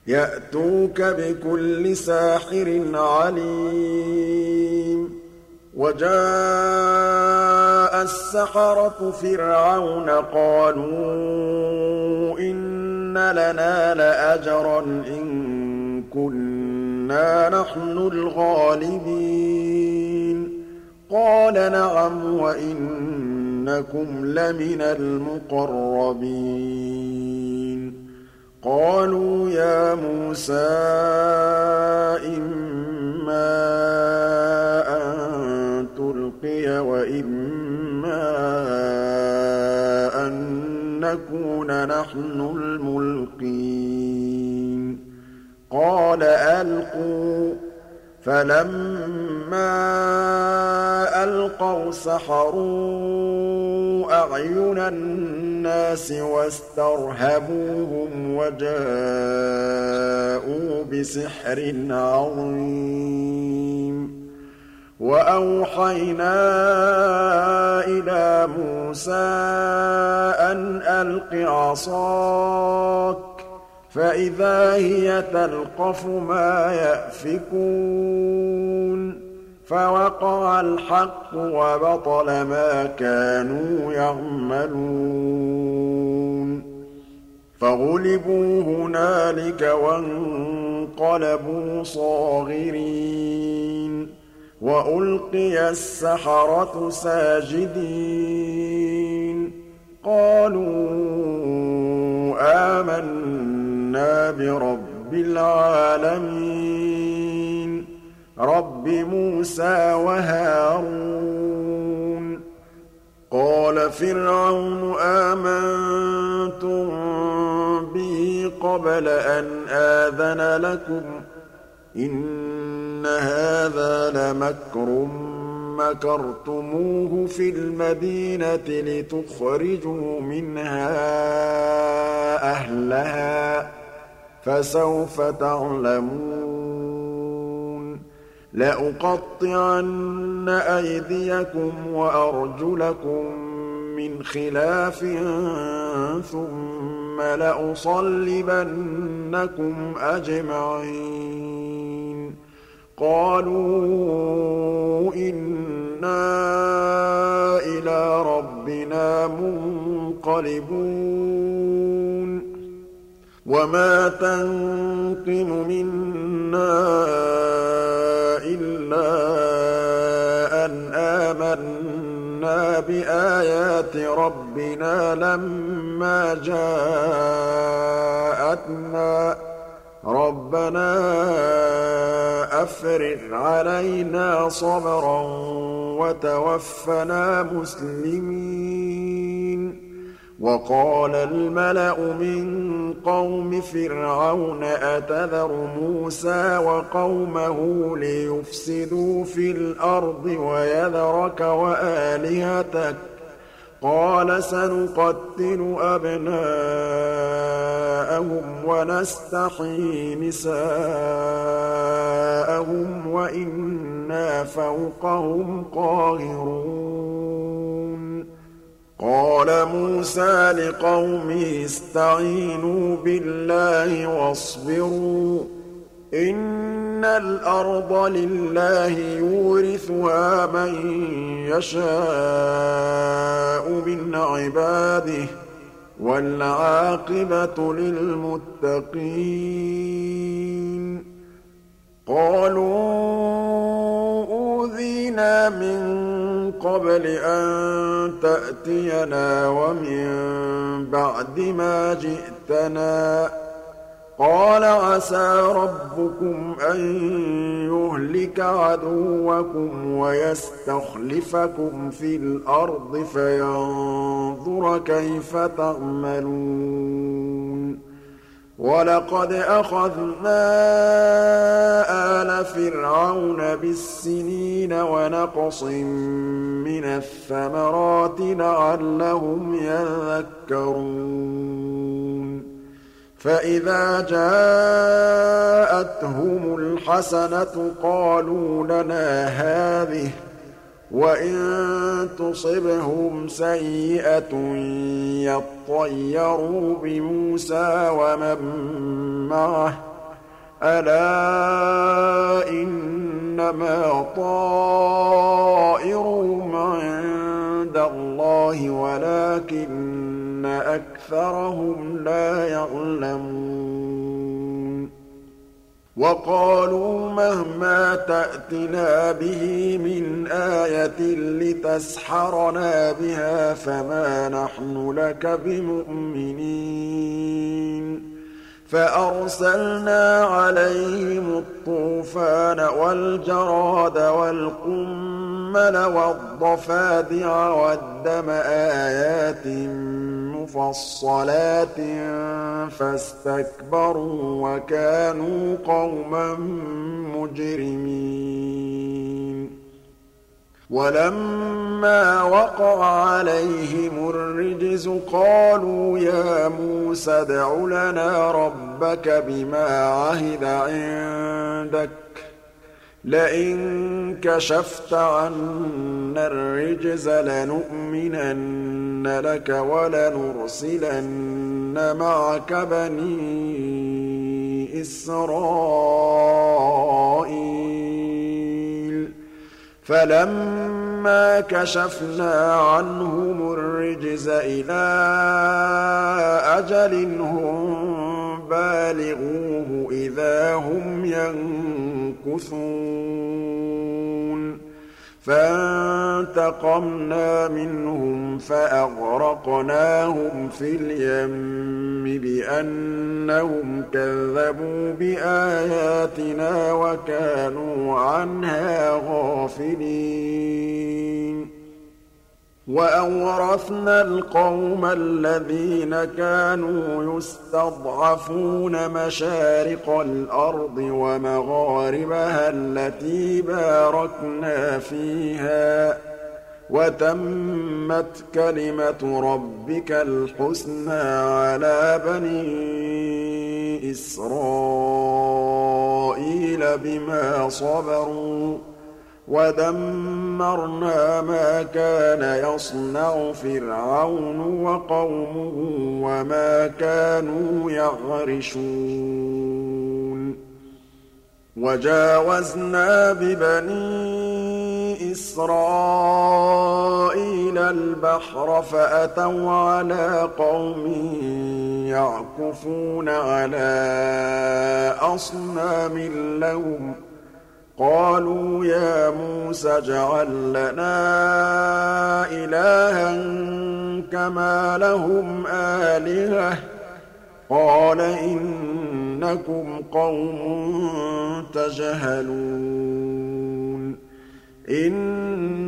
يأتوك بكل ساحر عليم وَجَاءَ السَّحَرَةُ فِرْعَوْنَ قَالُوا إِنَّ لَنَا لَأَجْرًا إِن كُنَّا نَحْنُ الْغَالِبِينَ قَالَ نَعَمْ وَإِنَّكُمْ لَمِنَ الْمُقَرَّبِينَ قَالُوا يَا مُوسَىٰ إِمَّا أَن تُلْقِيَ وَإِمَّا أَن نَّكُونَ نَحْنُ الْمُلْقِينَ قَالَ أَلْقُوا ۖ فَلَمَّا أَلْقَوْا سَحَرُوا أَعْيُنَ النَّاسِ وَاسْتَرْهَبُوهُمْ وَجَاءُوا بِسِحْرٍ عَظِيمٍ وَأَوْحَيْنَا إِلَىٰ مُوسَىٰ أَنْ أَلْقِ عَصَاكَ ۖ فَإِذَا هِيَ تَلْقَفُ مَا يَأْفِكُونَ فَوَقَعَ الْحَقُّ وَبَطَلَ مَا كَانُوا يَعْمَلُونَ فَغُلِبُوا هُنَالِكَ وَانقَلَبُوا صَاغِرِينَ وَأُلْقِيَ السَّحَرَةُ سَاجِدِينَ قَالُوا آمَنَّا بِرَبِّ الْعَالَمِينَ رَبِّ مُوسَىٰ وَهَارُونَ قَالَ فِرْعَوْنُ آمَنتُم بِهِ قَبْلَ أَنْ آذَنَ لَكُمْ ۖ إِنَّ هَٰذَا لَمَكْرٌ مَّكَرْتُمُوهُ فِي الْمَدِينَةِ لِتُخْرِجُوا مِنْهَا أَهْلَهَا ۖ فَسَوْفَ تَعْلَمُونَ لَأُقَطِّعَنَّ أَيْدِيَكُمْ وَأَرْجُلَكُم مِّنْ خِلَافٍ ثُمَّ لَأُصَلِّبَنَّكُمْ أَجْمَعِينَ قَالُوا إِنَّا إِلَىٰ رَبِّنَا مُنقَلِبُونَ وَمَا تَنقِمُ مِنَّا إِلَّا أَنْ آمَنَّا بِآيَاتِ رَبِّنَا لَمَّا جَاءَتْنَا رَبَّنَا أَفْرِغْ عَلَيْنَا صَبْرًا وَتَوَفَّنَا مُسْلِمِينَ وَقَالَ الْمَلَأُ مِن قَوْمِ فِرْعَوْنَ أَتَذَرُ مُوسَىٰ وَقَوْمَهُ لِيُفْسِدُوا فِي الْأَرْضِ وَيَذَرَكَ وَآلِهَتَكَ ۚ قَالَ سَنُقَتِّلُ أَبْنَاءَهُمْ وَنَسْتَحْيِي نِسَاءَهُمْ وَإِنَّا فَوْقَهُمْ قَاهِرُونَ قَالَ مُوسَىٰ لِقَوْمِهِ اسْتَعِينُوا بِاللَّهِ وَاصْبِرُوا ۖ إِنَّ الْأَرْضَ لِلَّهِ يُورِثُهَا مَن يَشَاءُ مِنْ عِبَادِهِ ۖ وَالْعَاقِبَةُ لِلْمُتَّقِينَ قَالُوا أُوذِينَا مِن قَبْلِ أَن تَأْتِيَنَا وَمِن بَعْدِ مَا جِئْتَنَا ۚ قَالَ عَسَىٰ رَبُّكُمْ أَن يُهْلِكَ عَدُوَّكُمْ وَيَسْتَخْلِفَكُمْ فِي الْأَرْضِ فَيَنظُرَ كَيْفَ تَعْمَلُونَ وَلَقَدْ أَخَذْنَا آلَ فِرْعَوْنَ بِالسِّنِينَ وَنَقْصٍ مِّنَ الثَّمَرَاتِ لَعَلَّهُمْ يَذَّكَّرُونَ فَإِذَا جَاءَتْهُمُ الْحَسَنَةُ قَالُوا لَنَا هَٰذِهِ ۖ وَإِن تُصِبْهُمْ سَيِّئَةٌ يَطَّيَّرُوا بِمُوسَىٰ وَمَن مَّعَهُ ۗ أَلَا إِنَّمَا طَائِرُهُمْ عِندَ اللَّهِ وَلَٰكِنَّ أَكْثَرَهُمْ لَا يَعْلَمُونَ وَقَالُوا مَهْمَا تَأْتِنَا بِهِ مِنْ آيَةٍ لِّتَسْحَرَنَا بِهَا فَمَا نَحْنُ لَكَ بِمُؤْمِنِينَ فَأَرْسَلْنَا عَلَيْهِمُ الطُّوفَانَ وَالْجَرَادَ وَالْقُمَّلَ وَالضَّفَادِعَ وَالدَّمَ آيَاتٍ مُّفَصَّلَاتٍ فَاسْتَكْبَرُوا وَكَانُوا قَوْمًا مُّجْرِمِينَ وَلَمَّا وَقَعَ عَلَيْهِمُ الرِّجْزُ قَالُوا يَا مُوسَى ادْعُ لَنَا رَبَّكَ بِمَا عَهِدَ عِندَكَ لَئِن كَشَفْتَ عَنَّا الرِّجْزَ لَنُؤْمِنَنَّ لَكَ وَلَنُرْسِلَنَّ مَعَكَ بَنِي إِسْرَائِيلَ فَلَمَّا كَشَفْنَا عَنْهُمُ الرِّجْزَ إِلَىٰ أَجَلٍ هُم بَالِغُوهُ إِذَا هُمْ يَنكُثُونَ فَانتَقَمْنَا مِنْهُمْ فَأَغْرَقْنَاهُمْ فِي الْيَمِّ بِأَنَّهُمْ كَذَّبُوا بِآيَاتِنَا وَكَانُوا عَنْهَا غَافِلِينَ وَأَوْرَثْنَا الْقَوْمَ الَّذِينَ كَانُوا يُسْتَضْعَفُونَ مَشَارِقَ الْأَرْضِ وَمَغَارِبَهَا الَّتِي بَارَكْنَا فِيهَا وَتَمَّتْ كَلِمَةُ رَبِّكَ الْحُسْنَىٰ عَلَىٰ بَنِي إِسْرَائِيلَ بِمَا صَبَرُوا وَدَمَّرْنَا مَا كَانَ يَصْنَعُ فِرْعَوْنُ وَقَوْمُهُ وَمَا كَانُوا يَعْرِشُونَ وَجَاوَزْنَا بِبَنِي إِسْرَائِيلَ الْبَحْرَ فَأَتَوْا عَلَىٰ قَوْمٍ يَعْكُفُونَ عَلَىٰ أَصْنَامٍ لَّهُمْ قَالُوا يَا مُوسَى اجْعَل لَّنَا إِلَٰهًا كَمَا لَهُمْ آلِهَةٌ قَالَ إِنَّكُمْ قَوْمٌ تَجْهَلُونَ إِنَّ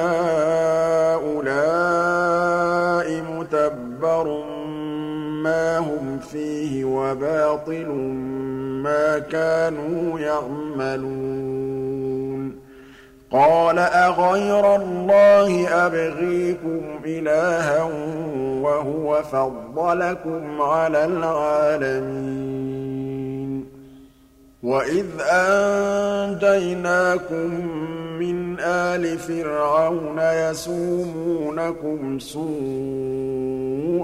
هَٰؤُلَاءِ مُتَبَّرٌ مَّا هُمْ فِيهِ وَبَاطِلٌ مَّا كَانُوا يَعْمَلُونَ قَالَ أَغَيْرَ اللَّهِ أَبْغِيكُمْ إِلَٰهًا وَهُوَ فَضَّلَكُمْ عَلَى الْعَالَمِينَ وَإِذْ أَنجَيْنَاكُم مِّنْ آلِ فِرْعَوْنَ يَسُومُونَكُمْ سُوءَ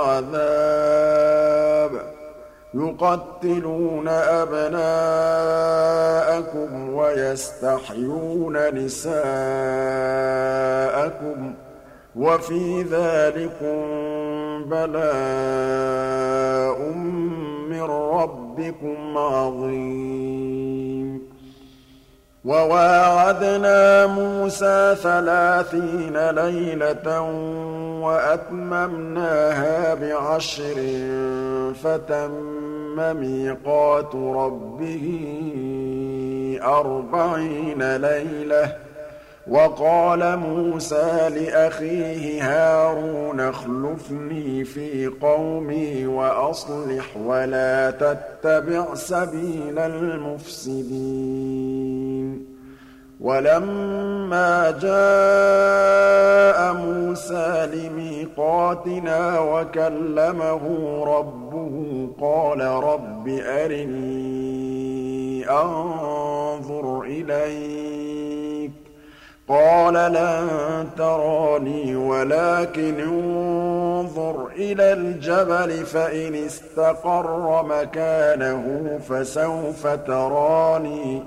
الْعَذَابِ يُقَتِّلُونَ أَبْنَاءَكُمْ وَيَسْتَحْيُونَ نِسَاءَكُمْ وَفِي ذَٰلِكُم بَلَاءٌ مِّن رَّبِّكُمْ عَظِيمٌ وَوَاعَدْنَا مُوسَىٰ ثَلَاثِينَ لَيْلَةً وَأَتْمَمْنَاهَا بِعَشْرٍ فَتَمَّ مِيقَاتُ رَبِّهِ أَرْبَعِينَ لَيْلَةً وَقَالَ مُوسَىٰ لِأَخِيهِ هَارُونَ اخْلُفْنِي فِي قَوْمِي وَأَصْلِحْ وَلَا تَتَّبِعْ سَبِيلَ الْمُفْسِدِينَ وَلَمَّا جَاءَ مُوسَىٰ لِمِيقَاتِنَا وَكَلَّمَهُ رَبُّهُ قَالَ رَبِّ أَرِنِي أَنظُرْ إِلَيْكَ قَالَ لَن تَرَانِي وَلَٰكِنِ انظُرْ إِلَى الْجَبَلِ فَإِنِ اسْتَقَرَّ مَكَانَهُ فَسَوْفَ تَرَانِي ۚ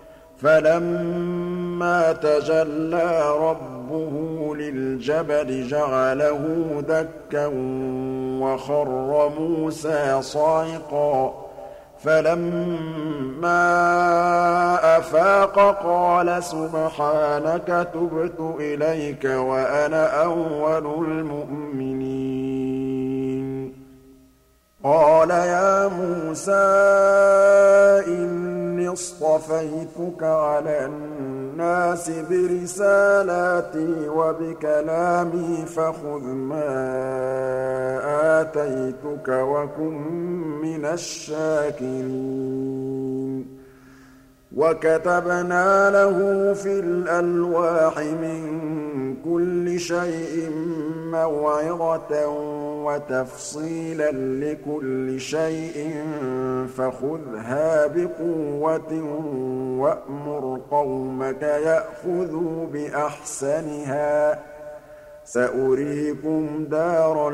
فَلَمَّا تَجَلَّىٰ رَبُّهُ لِلْجَبَلِ جَعَلَهُ دَكًّا وَخَرَّ مُوسَىٰ صَعِقًا ۚ فَلَمَّا أَفَاقَ قَالَ سُبْحَانَكَ تُبْتُ إِلَيْكَ وَأَنَا أَوَّلُ الْمُؤْمِنِينَ قَالَ يَا مُوسَىٰ إِنِّي اصْطَفَيْتُكَ عَلَى النَّاسِ بِرِسَالَاتِي وَبِكَلَامِي فَخُذْ مَا آتَيْتُكَ وَكُن مِّنَ الشَّاكِرِينَ وَكَتَبْنَا لَهُ فِي الْأَلْوَاحِ مِن كُلِّ شَيْءٍ مَّوْعِظَةً وَتَفْصِيلًا لِّكُلِّ شَيْءٍ فَخُذْهَا بِقُوَّةٍ وَأْمُرْ قَوْمَكَ يَأْخُذُوا بِأَحْسَنِهَا ۚ سَأُرِيكُمْ دَارَ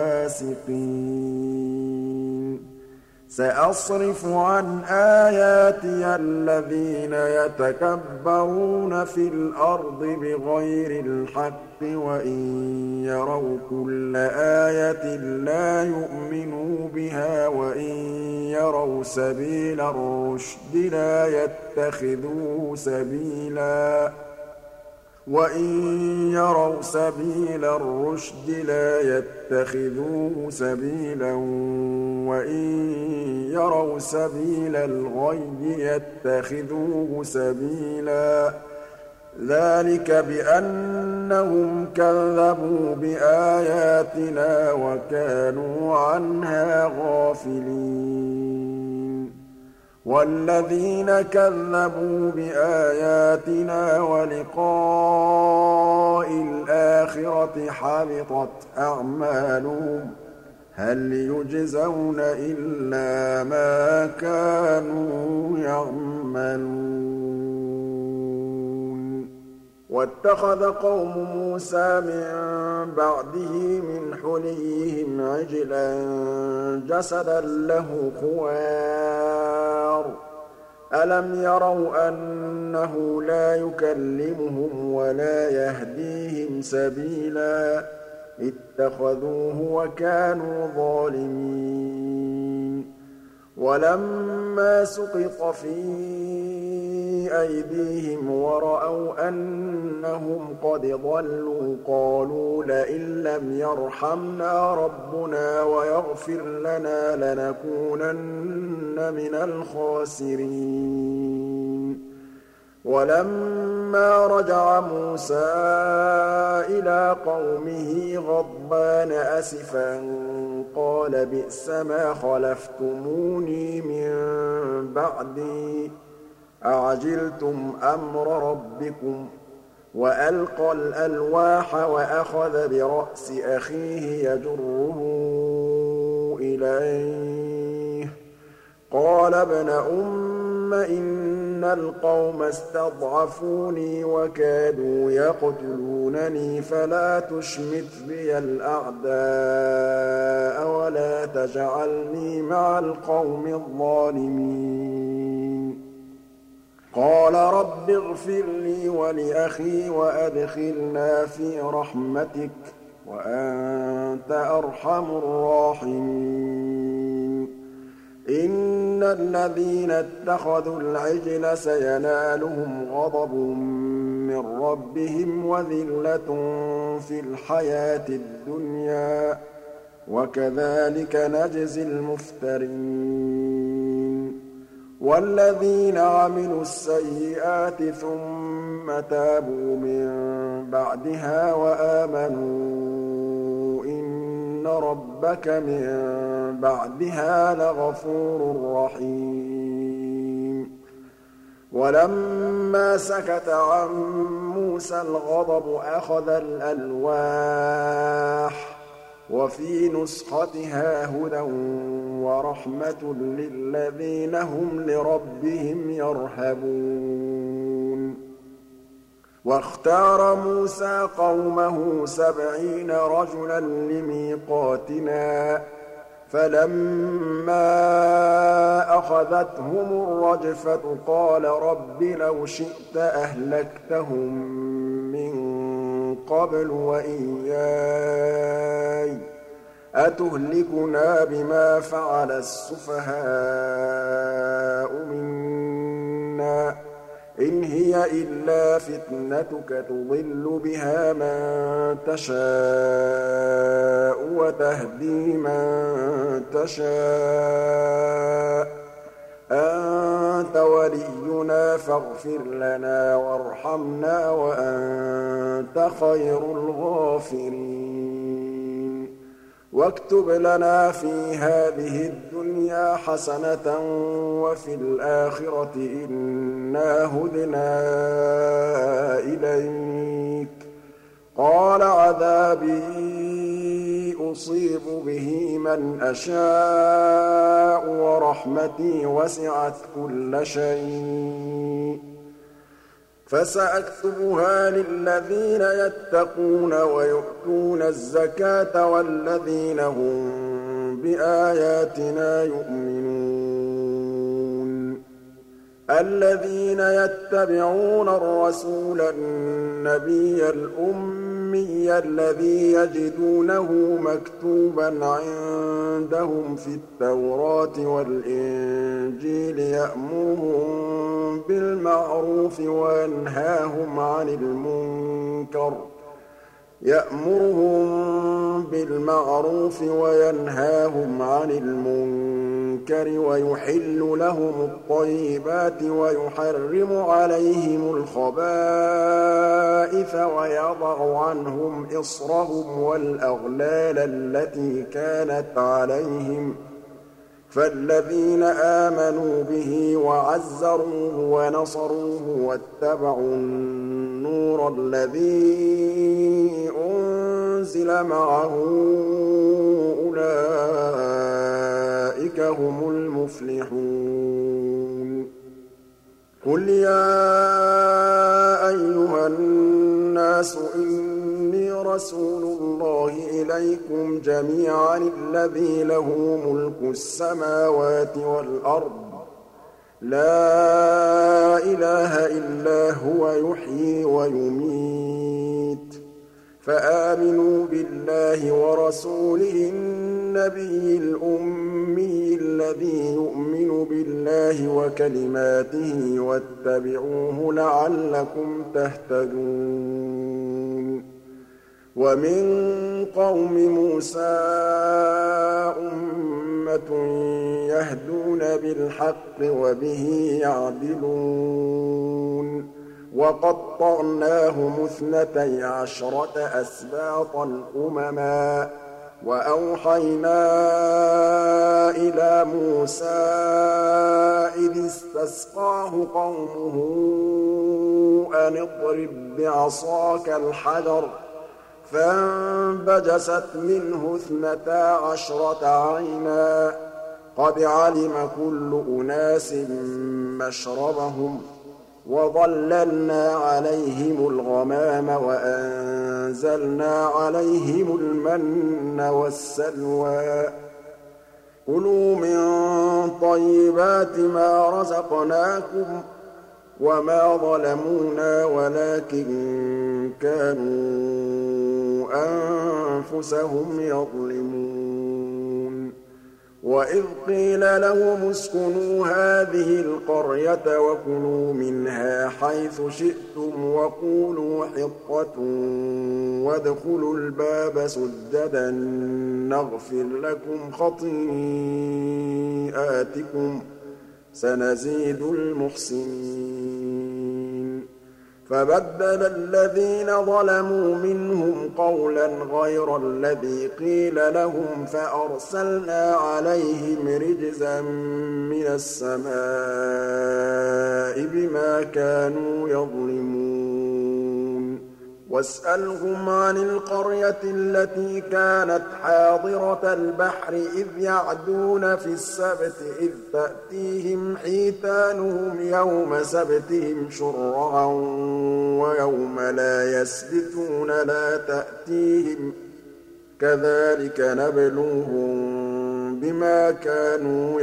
الْفَاسِقِينَ سَأَصْرِفُ عَنْ آيَاتِيَ الَّذِينَ يَتَكَبَّرُونَ فِي الْأَرْضِ بِغَيْرِ الْحَقِّ وَإِن يَرَوْا كُلَّ آيَةٍ لَّا يُؤْمِنُوا بِهَا وَإِن يَرَوْا سَبِيلَ الرُّشْدِ لَا يَتَّخِذُوهُ سَبِيلًا وَإِن يَرَوْا سَبِيلَ الرُّشْدِ لَا يَتَّخِذُوهُ سَبِيلًا وَإِن يَرَوْا سَبِيلَ الْغَيِّ يَتَّخِذُوهُ سَبِيلًا ۚ ذَٰلِكَ بِأَنَّهُمْ كَذَّبُوا بِآيَاتِنَا وَكَانُوا عَنْهَا غَافِلِينَ وَالَّذِينَ كَذَّبُوا بِآيَاتِنَا وَلِقَاءِ الْآخِرَةِ حَبِطَتْ أَعْمَالُهُمْ ۚ هَلْ يُجْزَوْنَ إِلَّا مَا كَانُوا يَعْمَلُونَ وَاتَّخَذَ قَوْمُ مُوسَىٰ مِن بَعْدِهِ مِنْ حُلِيِّهِمْ عِجْلًا جَسَدًا لَّهُ خُوَارٌ ۚ أَلَمْ يَرَوْا أَنَّهُ لَا يُكَلِّمُهُمْ وَلَا يَهْدِيهِمْ سَبِيلًا ۘ اتَّخَذُوهُ وَكَانُوا ظَالِمِينَ وَلَمَّا سُقِطَ فِي أَيْدِيهِمْ وَرَأَوْا أَنَّهُمْ قَدْ ضَلُّوا قَالُوا لَئِن لَّمْ يَرْحَمْنَا رَبُّنَا وَيَغْفِرْ لَنَا لَنَكُونَنَّ مِنَ الْخَاسِرِينَ وَلَمَّا رَجَعَ مُوسَىٰ إِلَىٰ قَوْمِهِ غَضْبَانَ أَسِفًا قَالَ بِئْسَمَا خَلَفْتُمُونِي مِن بَعْدِي ۖ أَعَجِلْتُمْ أَمْرَ رَبِّكُمْ ۖ وَأَلْقَى الْأَلْوَاحَ وَأَخَذَ بِرَأْسِ أَخِيهِ يَجُرُّهُ إِلَيْهِ ۚ قَالَ ابْنَ أُمَّ إِنَّ الْقَوْمَ اسْتَضْعَفُونِي وَكَادُوا يَقْتُلُونَنِي فَلَا تُشْمِتْ بِيَ الْأَعْدَاءَ وَلَا تَجْعَلْنِي مَعَ الْقَوْمِ الظَّالِمِينَ قَالَ رَبِّ اغْفِرْ لِي وَلِأَخِي وَأَدْخِلْنَا فِي رَحْمَتِكَ ۖ وَأَنتَ أَرْحَمُ الرَّاحِمِينَ إِنَّ الَّذِينَ اتَّخَذُوا الْعِجْلَ سَيَنَالُهُمْ غَضَبٌ مِّن رَّبِّهِمْ وَذِلَّةٌ فِي الْحَيَاةِ الدُّنْيَا ۚ وَكَذَٰلِكَ نَجْزِي الْمُفْتَرِينَ وَالَّذِينَ عَمِلُوا السَّيِّئَاتِ ثُمَّ تَابُوا مِن بَعْدِهَا وَآمَنُوا إِنَّ رَبَّكَ مِن بَعْدِهَا لَغَفُورٌ رَّحِيمٌ وَلَمَّا سَكَتَ عَن مُّوسَى الْغَضَبُ أَخَذَ الْأَلْوَاحَ ۖ وَفِي نُسْخَتِهَا هُدًى وَرَحْمَةٌ لِّلَّذِينَ هُمْ لِرَبِّهِمْ يَرْهَبُونَ وَاخْتَارَ مُوسَىٰ قَوْمَهُ سَبْعِينَ رَجُلًا لِّمِيقَاتِنَا ۖ فَلَمَّا أَخَذَتْهُمُ الرَّجْفَةُ قَالَ رَبِّ لَوْ شِئْتَ أَهْلَكْتَهُم مِّن قَبْلُ وَإِيَّايَ ۖ أَتُهْلِكُنَا بِمَا فَعَلَ السُّفَهَاءُ مِنَّا ۖ إِنْ هِيَ إِلَّا فِتْنَتُكَ تُضِلُّ بِهَا مَن تَشَاءُ وَتَهْدِي مَن تَشَاءُ ۖ أَنتَ وَلِيُّنَا فَاغْفِرْ لَنَا وَارْحَمْنَا وَأَنتَ خَيْرُ الْغَافِرِينَ وَاكْتُبْ لَنَا فِي هَٰذِهِ الدُّنْيَا حَسَنَةً وَفِي الْآخِرَةِ إِنَّا هُدْنَا إِلَيْكَ ۚ قَالَ عَذَابِي أُصِيبُ بِهِ مَنْ أَشَاءُ وَرَحْمَتِي وَسِعَتْ كُلَّ شَيْءٍ ۚ فَسَأَكْتُبُهَا لِلَّذِينَ يَتَّقُونَ وَيُؤْتُونَ الزَّكَاةَ وَالَّذِينَ هُم بِآيَاتِنَا يُؤْمِنُونَ الَّذِينَ يَتَّبِعُونَ الرَّسُولَ النَّبِيَّ الْأُمِّيَّ الَّذِي يَجِدُونَهُ مَكْتُوبًا عِندَهُمْ فِي التَّوْرَاةِ وَالْإِنجِيلِ يَأْمُرُهُم بِالْمَعْرُوفِ وَيَنْهَاهُمْ عَنِ الْمُنكَرِ يَأْمُرُهُم بِالْمَعْرُوفِ وَيَنْهَاهُمْ عَنِ الْمُنكَرِ وَيُحِلُّ لَهُمُ الطَّيِّبَاتِ وَيُحَرِّمُ عَلَيْهِمُ الْخَبَائِثَ وَيَضَعُ عَنْهُمْ إِصْرَهُمْ وَالْأَغْلَالَ الَّتِي كَانَتْ عَلَيْهِمْ ۚ فَالَّذِينَ آمَنُوا بِهِ وَعَزَّرُوهُ وَنَصَرُوهُ وَاتَّبَعُوا النُّورَ الَّذِي أُنزِلَ مَعَهُ أُولَٰئِكَ هُمُ الْمُفْلِحُونَ قُلْ يَا أَيُّهَا النَّاسُ إِنِّي رَسُولُ اللَّهِ إِلَيْكُمْ جَمِيعًا الَّذِي لَهُ مُلْكُ السَّمَاوَاتِ وَالْأَرْضِ ۖ لَا إِلَٰهَ إِلَّا هُوَ يُحْيِي وَيُمِيتُ ۖ فَآمِنُوا بِاللَّهِ وَرَسُولِهِ النَّبِيِّ الْأُمِّيِّ الَّذِي يُؤْمِنُ بِاللَّهِ وَكَلِمَاتِهِ وَاتَّبِعُوهُ لَعَلَّكُمْ تَهْتَدُونَ وَمِن قَوْمِ مُوسَىٰ أُمَّةٌ يَهْدُونَ بِالْحَقِّ وَبِهِ يَعْدِلُونَ وَقَطَّعْنَاهُمُ اثْنَتَيْ عَشْرَةَ أَسْبَاطًا أُمَمًا ۚ وَأَوْحَيْنَا إِلَىٰ مُوسَىٰ إِذِ اسْتَسْقَاهُ قَوْمُهُ أَنِ اضْرِب بِّعَصَاكَ الْحَجَرَ ۖ فَانبَجَسَتْ مِنْهُ اثْنَتَا عَشْرَةَ عَيْنًا ۖ قَدْ عَلِمَ كُلُّ أُنَاسٍ مَّشْرَبَهُمْ ۖ وَظَلَّلْنَا عَلَيْهِمُ الْغَمَامَ وَأَنزَلْنَا عَلَيْهِمُ الْمَنَّ وَالسَّلْوَىٰ ۖ كُلُوا مِن طَيِّبَاتِ مَا رَزَقْنَاكُمْ ۚ وَمَا ظَلَمُونَا وَلَٰكِن كَانُوا أَنفُسَهُمْ يَظْلِمُونَ وَإِذْ قِيلَ لَهُمُ اسْكُنُوا هَٰذِهِ الْقَرْيَةَ وَكُلُوا مِنْهَا حَيْثُ شِئْتُمْ وَقُولُوا حِطَّةٌ وَادْخُلُوا الْبَابَ سُجَّدًا نَّغْفِرْ لَكُمْ خَطِيئَاتِكُمْ ۚ سَنَزِيدُ الْمُحْسِنِينَ فَبَدَّلَ الَّذِينَ ظَلَمُوا مِنْهُمْ قَوْلًا غَيْرَ الَّذِي قِيلَ لَهُمْ فَأَرْسَلْنَا عَلَيْهِمْ رِجْزًا مِّنَ السَّمَاءِ بِمَا كَانُوا يَظْلِمُونَ واسألهم عن القرية التي كانت حاضرة البحر إذ يعدون في السبت إذ تأتيهم حيتانهم يوم سبتهم شرعا ويوم لا يسبتون لا تأتيهم كذلك نبلوهم بما كانوا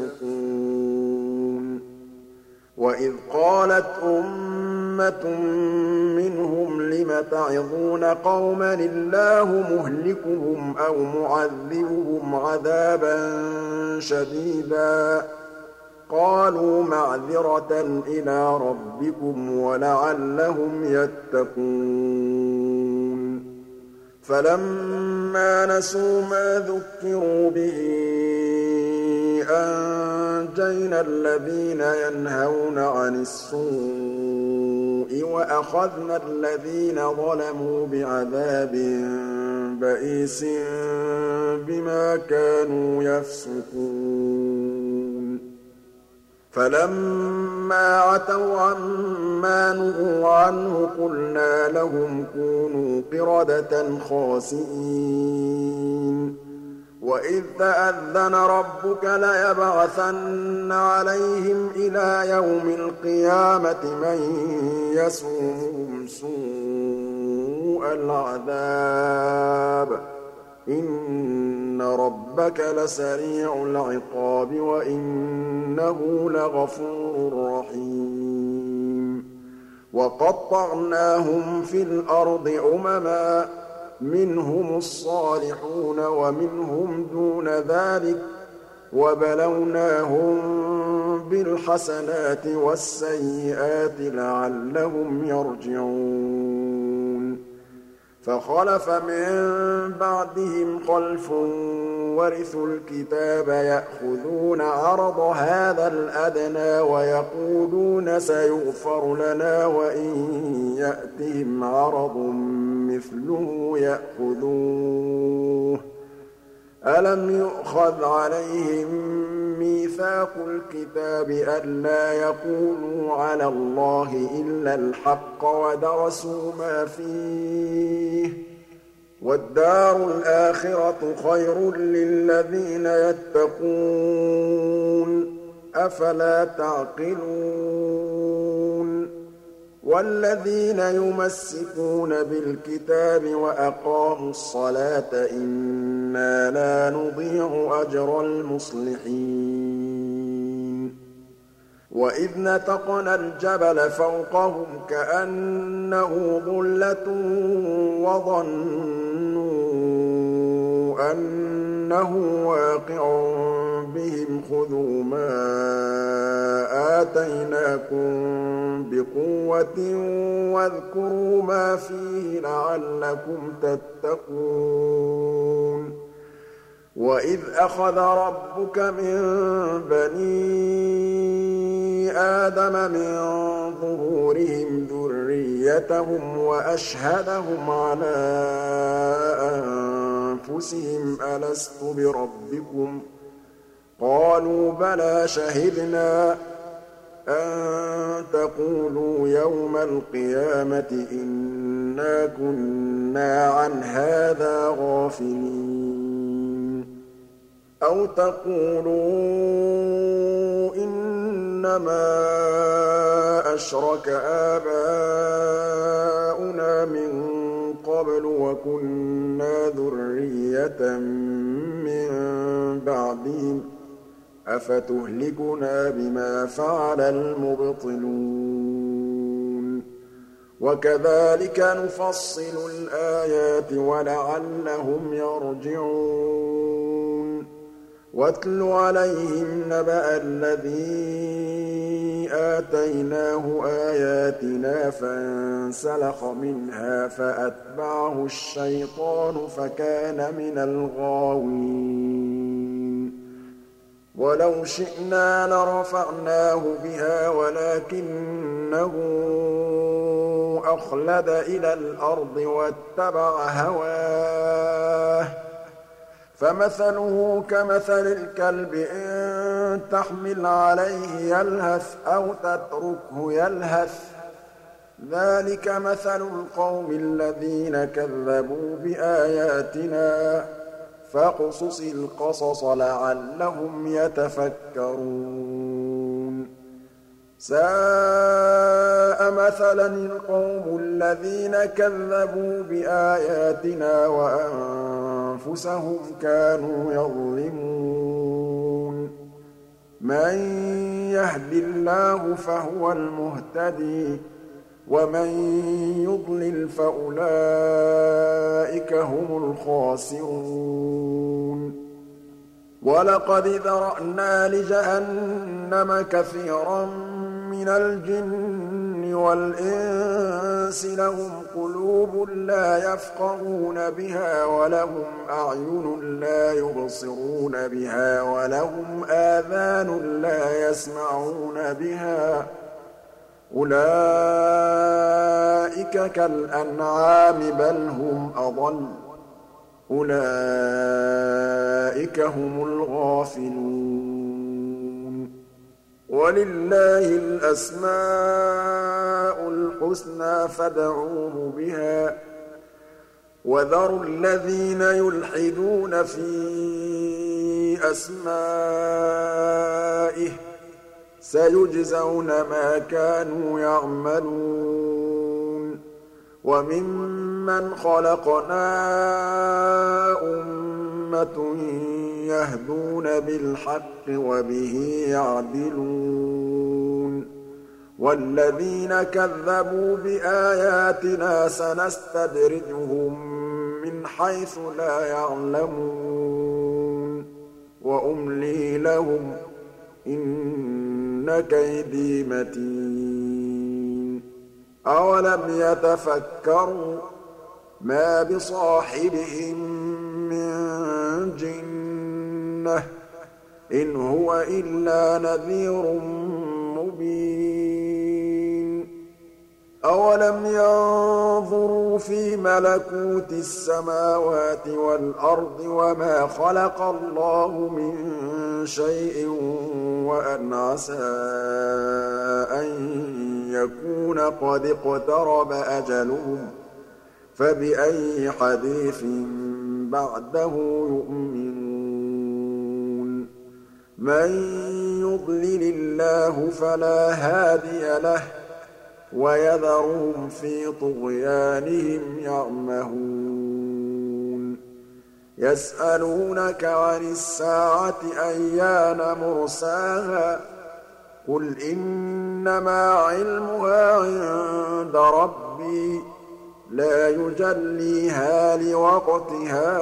يفسقون وإذ قالت أمة منهم لم تعظون قوما الله مهلكهم أو معذبهم عذابا شديدا قالوا معذرة إلى ربكم ولعلهم يتقون فلما نسوا ما ذكروا به أنجينا الذين ينهون عن السوء وأخذنا الذين ظلموا بعذاب بئيس بما كانوا يفسقون فلما عتوا عما نهوا عنه قلنا لهم كونوا قردة خاسئين وإذ تأذن ربك ليبعثن عليهم إلى يوم القيامة من يسومهم سوء العذاب إن ربك لسريع العقاب وإنه لغفور رحيم وقطعناهم في الأرض أمما منهم الصالحون ومنهم دون ذلك وبلوناهم بالحسنات والسيئات لعلهم يرجعون فخلف من بعدهم خلف ورثوا الكتاب يأخذون عرض هذا الأدنى ويقولون سيغفر لنا وإن يأتهم عرض مثله يأخذوه ألم يؤخذ عليهم ميثاق الكتاب ألا يقولوا على الله إلا الحق ودرسوا ما فيه والدار الآخرة خير للذين يتقون أفلا تعقلون والذين يمسكون بالكتاب وأقاموا الصلاة إنا لا نضيع أجر المصلحين وإذ نتقنا الجبل فوقهم كأنه ظلة وظنوا أنه واقع بهم خذوا ما آتيناكم بقوة واذكروا ما فيه لعلكم تتقون وإذ أخذ ربك من بني آدم من ظهورهم ذريتهم وأشهدهم على أنفسهم ألست بربكم قالوا بلى شهدنا أن تقولوا يوم القيامة إنا كنا عن هذا غافلين أو تقولوا إنما أشرك آباؤنا من قبل وكنا ذرية من بعدهم أفتهلكنا بما فعل المبطلون وكذلك نفصل الآيات ولعلهم يرجعون واتل عليهم نبأ الذي آتيناه آياتنا فانسلخ منها فأتبعه الشيطان فكان من الغاوين ولو شئنا لرفعناه بها ولكنه أخلد إلى الأرض واتبع هواه فمثله كمثل الكلب إن تحمل عليه يلهث أو تتركه يلهث ذَٰلِكَ مَثَلُ الْقَوْمِ الَّذِينَ كَذَّبُوا بِآيَاتِنَا ۖ فَاقْصُصِ الْقَصَصَ لَعَلَّهُمْ يَتَفَكَّرُونَ سَاءَ مَثَلًا الْقَوْمُ الَّذِينَ كَذَّبُوا بِآيَاتِنَا وَأَنفُسَهُمْ كَانُوا يَظْلِمُونَ مَن يَهْدِ اللَّهُ فَهُوَ الْمُهْتَدِي ۖ وَمَن يُضْلِلْ فَأُولَٰئِكَ هُمُ الْخَاسِرُونَ وَلَقَدْ ذَرَأْنَا لِجَهَنَّمَ كَثِيرًا مِّنَ الْجِنِّ وَالْإِنسِ لَهُمْ قُلُوبٌ لَّا يَفْقَهُونَ بِهَا وَلَهُمْ أَعْيُنٌ لَّا يُبْصِرُونَ بِهَا وَلَهُمْ آذَانٌ لَّا يَسْمَعُونَ بِهَا ۚ أُولَٰئِكَ كَالْأَنْعَامِ بَلْ هُمْ أَضَلُّ ۚ أُولَٰئِكَ هُمُ الْغَافِلُونَ وَلِلَّهِ الْأَسْمَاءُ الْحُسْنَىٰ فَادْعُوهُ بِهَا ۖ وَذَرُوا الَّذِينَ يُلْحِدُونَ فِي أَسْمَائِهِ ۚ سَيُجْزَوْنَ مَا كَانُوا يَعْمَلُونَ وَمِمَّنْ خَلَقْنَا أُمَّةٌ يَهْدُونَ بِالْحَقِّ وَبِهِ يَعْدِلُونَ وَالَّذِينَ كَذَّبُوا بِآيَاتِنَا سَنَسْتَدْرِجُهُم مِّنْ حَيْثُ لَا يَعْلَمُونَ وَأُمْلِي لَهُمْ ۚ إِنَّ كَيْدِي مَتِينٌ أَوَلَمْ يَتَفَكَّرُوا مَا بِصَاحِبِهِم مِّن جِنَّةٍ ۚ إِنْ هُوَ إِلَّا نَذِيرٌ مُّبِينٌ أَوَلَمْ يَنظُرُوا فِي مَلَكُوتِ السَّمَاوَاتِ وَالْأَرْضِ وَمَا خَلَقَ اللَّهُ مِن شَيْءٍ وَأَنْ عَسَىٰ أَن يَكُونَ قَدِ اقْتَرَبَ أَجَلُهُمْ ۖ فَبِأَيِّ حَدِيثٍ بَعْدَهُ يُؤْمِنُونَ مَن يُضْلِلِ اللَّهُ فَلَا هَادِيَ لَهُ ۚ وَيَذَرُهُمْ فِي طُغْيَانِهِمْ يَعْمَهُونَ يَسْأَلُونَكَ عَنِ السَّاعَةِ أَيَّانَ مُرْسَاهَا ۖ قُلْ إِنَّمَا عِلْمُهَا عِندَ رَبِّي ۖ لَا يُجَلِّيهَا لِوَقْتِهَا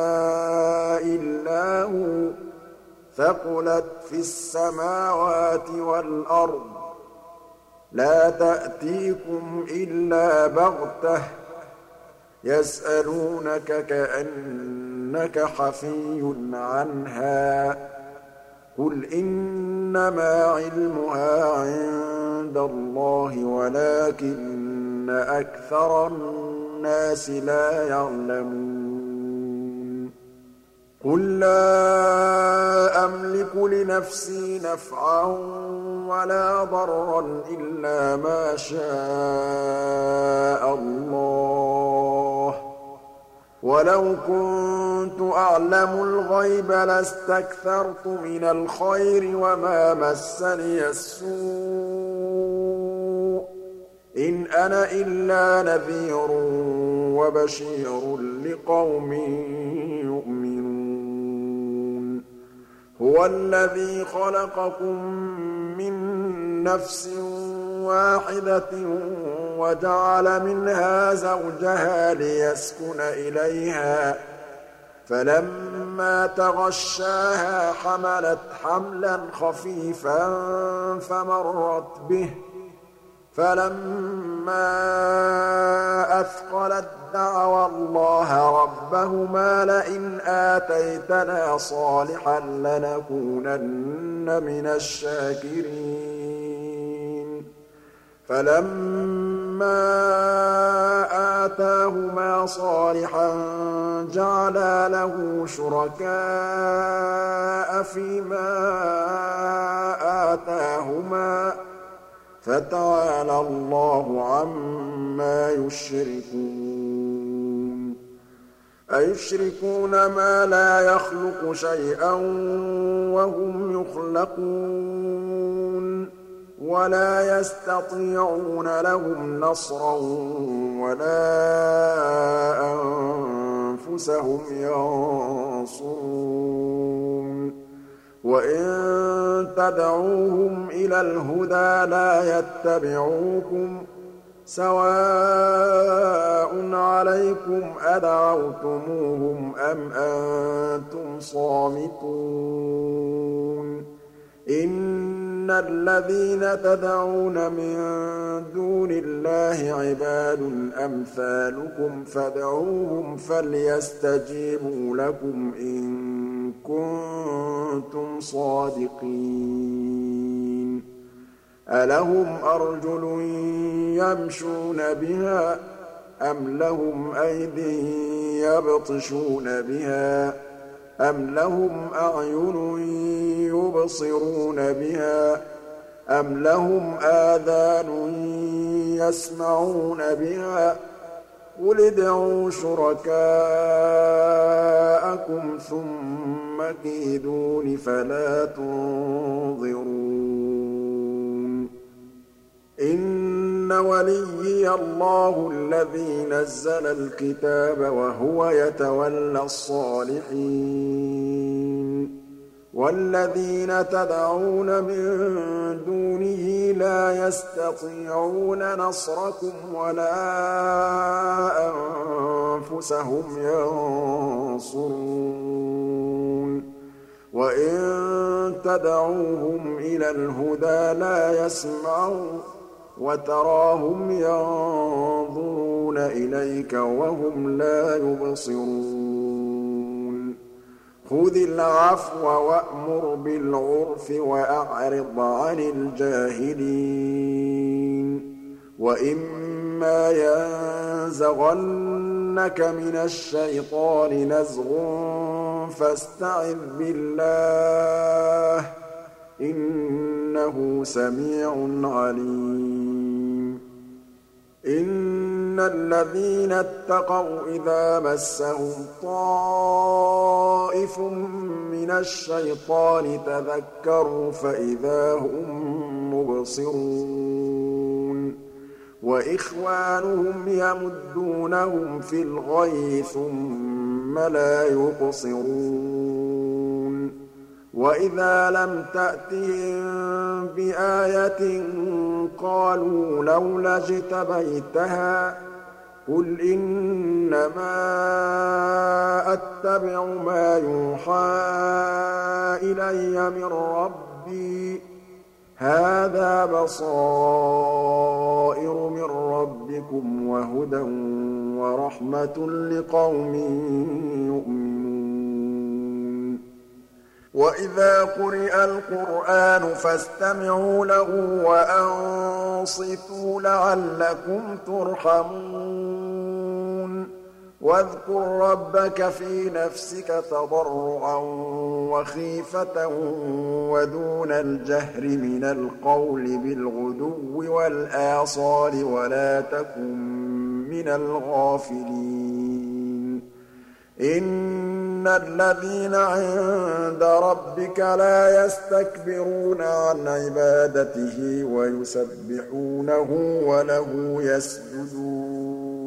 إِلَّا هُوَ ۚ ثَقُلَتْ فِي السَّمَاوَاتِ وَالْأَرْضِ ۚ لَا تَأْتِيكُمْ إِلَّا بَغْتَةً ۗ يَسْأَلُونَكَ كَأَنَّكَ حَفِيٌّ عَنْهَا ۖ قُلْ إِنَّمَا عِلْمُهَا عِندَ اللَّهِ وَلَٰكِنَّ أَكْثَرَ النَّاسِ لَا يَعْلَمُونَ قُل لَّا أَمْلِكُ لِنَفْسِي نَفْعًا وَلَا ضَرًّا إِلَّا مَا شَاءَ اللَّهُ ۗ وَلَوْ كُنتُ أَعْلَمُ الْغَيْبَ لَاسْتَكْثَرْتُ مِنَ الْخَيْرِ وَمَا مَسَّنِيَ السُّوءُ ۚ إِنْ أَنَا إِلَّا نَذِيرٌ وَبَشِيرٌ لِّقَوْمٍ يُؤْمِنُونَ هُوَ الَّذِي خَلَقَكُم مِّن نَّفْسٍ وَاحِدَةٍ وَجَعَلَ مِنْهَا زَوْجَهَا لِيَسْكُنَ إِلَيْهَا ۖ فَلَمَّا تَغَشَّاهَا حَمَلَتْ حَمْلًا خَفِيفًا فَمَرَّتْ بِهِ ۖ فَلَمَّا أَثْقَلَت دَّعَوَا اللَّهَ رَبَّهُمَا لَئِنْ آتَيْتَنَا صَالِحًا لَّنَكُونَنَّ مِنَ الشَّاكِرِينَ فَلَمَّا آتَاهُمَا صَالِحًا جَعَلَا لَهُ شُرَكَاءَ فِيمَا آتَاهُمَا ۚ فَتَعَالَى اللَّهُ عَمَّا يُشْرِكُونَ أَيُشْرِكُونَ مَا لَا يَخْلُقُ شَيْئًا وَهُمْ يُخْلَقُونَ وَلَا يَسْتَطِيعُونَ لَهُمْ نَصْرًا وَلَا أَنفُسَهُمْ يَنصُرُونَ وَإِن تَدْعُوهُمْ إِلَى الْهُدَىٰ لَا يَتَّبِعُوكُمْ ۚ سَوَاءٌ عَلَيْكُمْ أَدَعَوْتُمُوهُمْ أَمْ أَنتُمْ صَامِتُونَ إِنَّ الَّذِينَ تَدْعُونَ مِن دُونِ اللَّهِ عِبَادٌ أَمْثَالُكُمْ فَادْعُوهُمْ فَلْيَسْتَجِيبُوا لَكُمْ إِن كُنتُمْ صَادِقِينَ أَلَهُمْ أَرْجُلٌ يَمْشُونَ بِهَا ۖ أَمْ لَهُمْ أَيْدٍ يَبْطِشُونَ بِهَا ۖ أَمْ لَهُمْ أَعْيُنٌ يُبْصِرُونَ بِهَا ۖ أَمْ لَهُمْ آذَانٌ يَسْمَعُونَ بِهَا ۗ قُلِ ادْعُوا شُرَكَاءَكُمْ ثُمَّ كِيدُونِ فَلَا تُنظِرُونِ إِنَّ وَلِيِّيَ اللَّهُ الَّذِي نَزَّلَ الْكِتَابَ وَهُوَ يَتَوَلَّى الصَّالِحِينَ وَالَّذِينَ تَدْعُونَ مِن دُونِهِ لَا يَسْتَطِيعُونَ نَصْرَكُمْ وَلَا أَنفُسَهُمْ يَنصُرُونَ وَإِن تَدْعُوهُمْ إِلَى الْهُدَىٰ لَا يَسْمَعُوا وَتَرَاهُمْ يَنظُرُونَ إِلَيْكَ وَهُمْ لَا يُبْصِرُونَ خُذِ الْعَفْوَ وَأْمُرْ بِالْعُرْفِ وَأَعْرِضْ عَنِ الْجَاهِلِينَ وَإِمَّا يَنزَغَنَّكَ مِنَ الشَّيْطَانِ نَزْغٌ فَاسْتَعِذْ بِاللَّهِ ۖ إِنَّهُ سَمِيعٌ عَلِيمٌ إِنَّ الَّذِينَ اتَّقَوْا إِذَا مَسَّهُمْ طَائِفٌ مِّنَ الشَّيْطَانِ تَذَكَّرُوا فَإِذَا هُم مُّبْصِرُونَ وَإِخْوَانُهُمْ يَمُدُّونَهُمْ فِي الْغَيِّ ثُمَّ لَا يُقْصِرُونَ وَإِذَا لَمْ تَأْتِهِم بِآيَةٍ قَالُوا لَوْلَا اجْتَبَيْتَهَا ۚ قُلْ إِنَّمَا أَتَّبِعُ مَا يُوحَىٰ إِلَيَّ مِن رَّبِّي ۚ هَٰذَا بَصَائِرُ مِن رَّبِّكُمْ وَهُدًى وَرَحْمَةٌ لِّقَوْمٍ يُؤْمِنُونَ وَإِذَا قُرِئَ الْقُرْآنُ فَاسْتَمِعُوا لَهُ وَأَنصِتُوا لَعَلَّكُمْ تُرْحَمُونَ وَاذْكُر رَّبَّكَ فِي نَفْسِكَ تَضَرُّعًا وَخِيفَةً وَدُونَ الْجَهْرِ مِنَ الْقَوْلِ بِالْغُدُوِّ وَالْآصَالِ وَلَا تَكُن مِّنَ الْغَافِلِينَ إِنَّ الَّذِينَ عِندَ رَبِّكَ لَا يَسْتَكْبِرُونَ عَنْ عِبَادَتِهِ وَيُسَبِّحُونَهُ وَلَهُ يَسْجُدُونَ